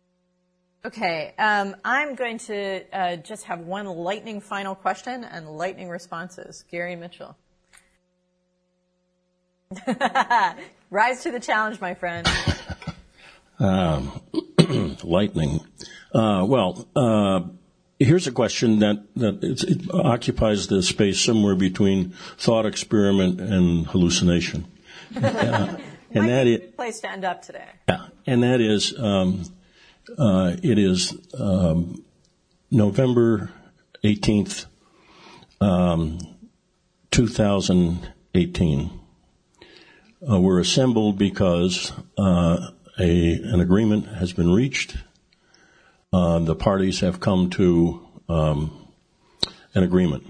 [SPEAKER 2] Okay, um, I'm going to uh, just have one lightning final question and lightning responses. Gary Mitchell. Rise to the challenge, my friend.
[SPEAKER 10] Um, lightning. Uh, well, uh, here's a question that, that it's, it occupies the space somewhere between thought experiment and hallucination. Uh, and that is a
[SPEAKER 2] good place to end up today.
[SPEAKER 10] Yeah, and that is, um, uh, it is um, November eighteenth, um, two thousand eighteen. Uh, we're assembled because uh, a an agreement has been reached. Uh, the parties have come to um, an agreement.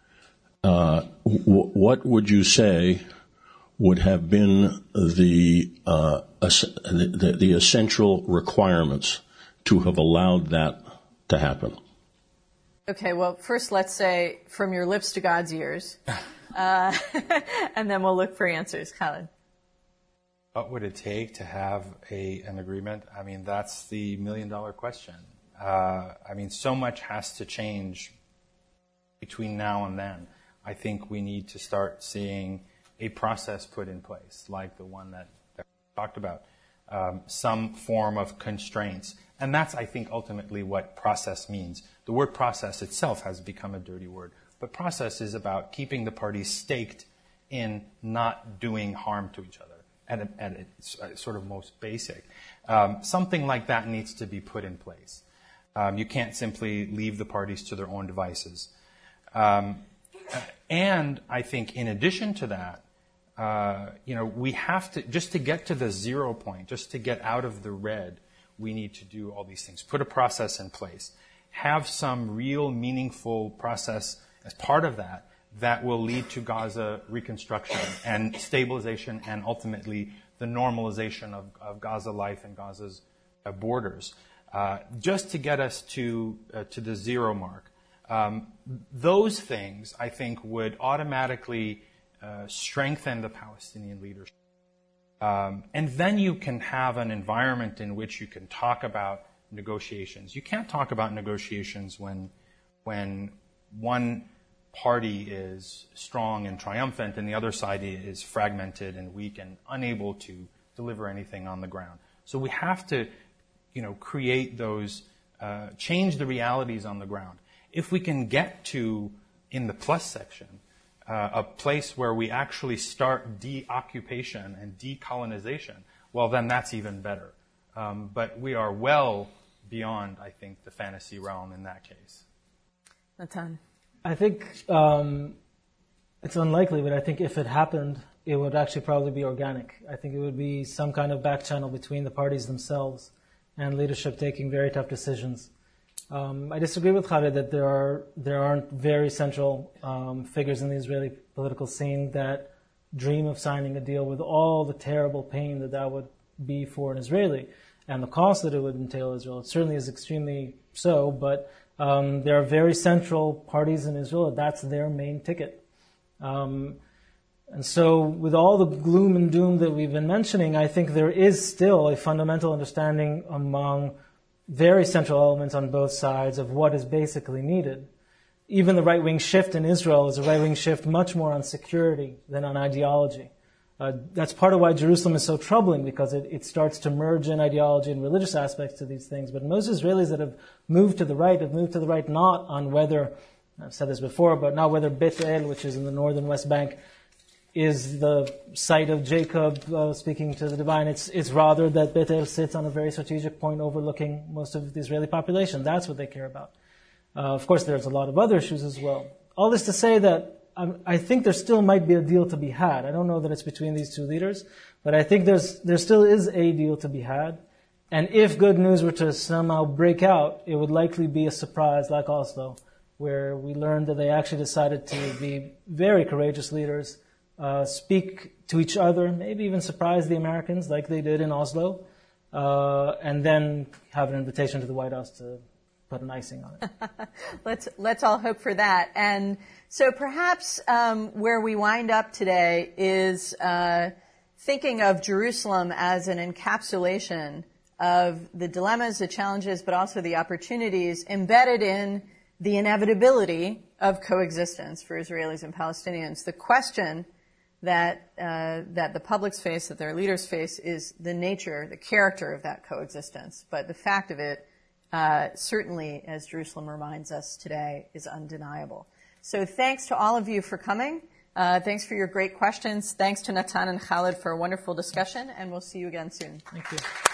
[SPEAKER 10] Uh, w- what would you say would have been the, uh, es- the the essential requirements to have allowed that to happen?
[SPEAKER 2] Okay, well, first let's say from your lips to God's ears, uh, and then we'll look for answers. Khaled.
[SPEAKER 4] What would it take to have a an agreement? I mean, that's the million-dollar question. Uh, I mean, so much has to change between now and then. I think we need to start seeing a process put in place, like the one that, that we talked about, um, some form of constraints. And that's, I think, ultimately what process means. The word process itself has become a dirty word. But process is about keeping the parties staked in not doing harm to each other. At, a, at its sort of most basic. Um, something like that needs to be put in place. Um, you can't simply leave the parties to their own devices. Um, and I think in addition to that, uh, you know, we have to, just to get to the zero point, just to get out of the red, we need to do all these things. Put a process in place. Have some real meaningful process as part of that that will lead to Gaza reconstruction and stabilization and ultimately the normalization of, of Gaza life and Gaza's uh, borders, uh, just to get us to uh, to the zero mark. Um, those things, I think, would automatically uh, strengthen the Palestinian leadership. Um, and then you can have an environment in which you can talk about negotiations. You can't talk about negotiations when when one party is strong and triumphant and the other side is fragmented and weak and unable to deliver anything on the ground. So we have to you know, create those, uh, change the realities on the ground. If we can get to, in the plus section, uh, a place where we actually start de-occupation and decolonization, well, then that's even better. Um, but we are well beyond, I think, the fantasy realm in that case.
[SPEAKER 2] Natan.
[SPEAKER 3] I think um, it's unlikely, but I think if it happened, it would actually probably be organic. I think it would be some kind of back channel between the parties themselves and leadership taking very tough decisions. Um, I disagree with Khaled that there are there aren't very central um, figures in the Israeli political scene that dream of signing a deal with all the terrible pain that that would be for an Israeli and the cost that it would entail Israel. It certainly is extremely so, but um, there are very central parties in Israel that that's their main ticket. Um, and so with all the gloom and doom that we've been mentioning, I think there is still a fundamental understanding among very central elements on both sides of what is basically needed. Even the right-wing shift in Israel is a right-wing shift much more on security than on ideology. Uh, that's part of why Jerusalem is so troubling, because it, it starts to merge in ideology and religious aspects to these things. But most Israelis that have moved to the right have moved to the right not on whether, I've said this before, but not whether Beit El, which is in the northern West Bank, is the site of Jacob uh, speaking to the divine. It's, it's rather that Beit El sits on a very strategic point overlooking most of the Israeli population. That's what they care about. Uh, of course, there's a lot of other issues as well. All this to say that um, I think there still might be a deal to be had. I don't know that it's between these two leaders, but I think there's there still is a deal to be had. And if good news were to somehow break out, it would likely be a surprise like Oslo, where we learned that they actually decided to be very courageous leaders, Uh, speak to each other, maybe even surprise the Americans like they did in Oslo, uh, and then have an invitation to the White House to put an icing on it.
[SPEAKER 2] let's let's all hope for that. And so perhaps um, where we wind up today is uh, thinking of Jerusalem as an encapsulation of the dilemmas, the challenges, but also the opportunities embedded in the inevitability of coexistence for Israelis and Palestinians. The question that uh, that the publics face, that their leaders face, is the nature, the character of that coexistence. But the fact of it, uh, certainly, as Jerusalem reminds us today, is undeniable. So thanks to all of you for coming. Uh, thanks for your great questions. Thanks to Natan and Khaled for a wonderful discussion, and we'll see you again soon.
[SPEAKER 3] Thank you.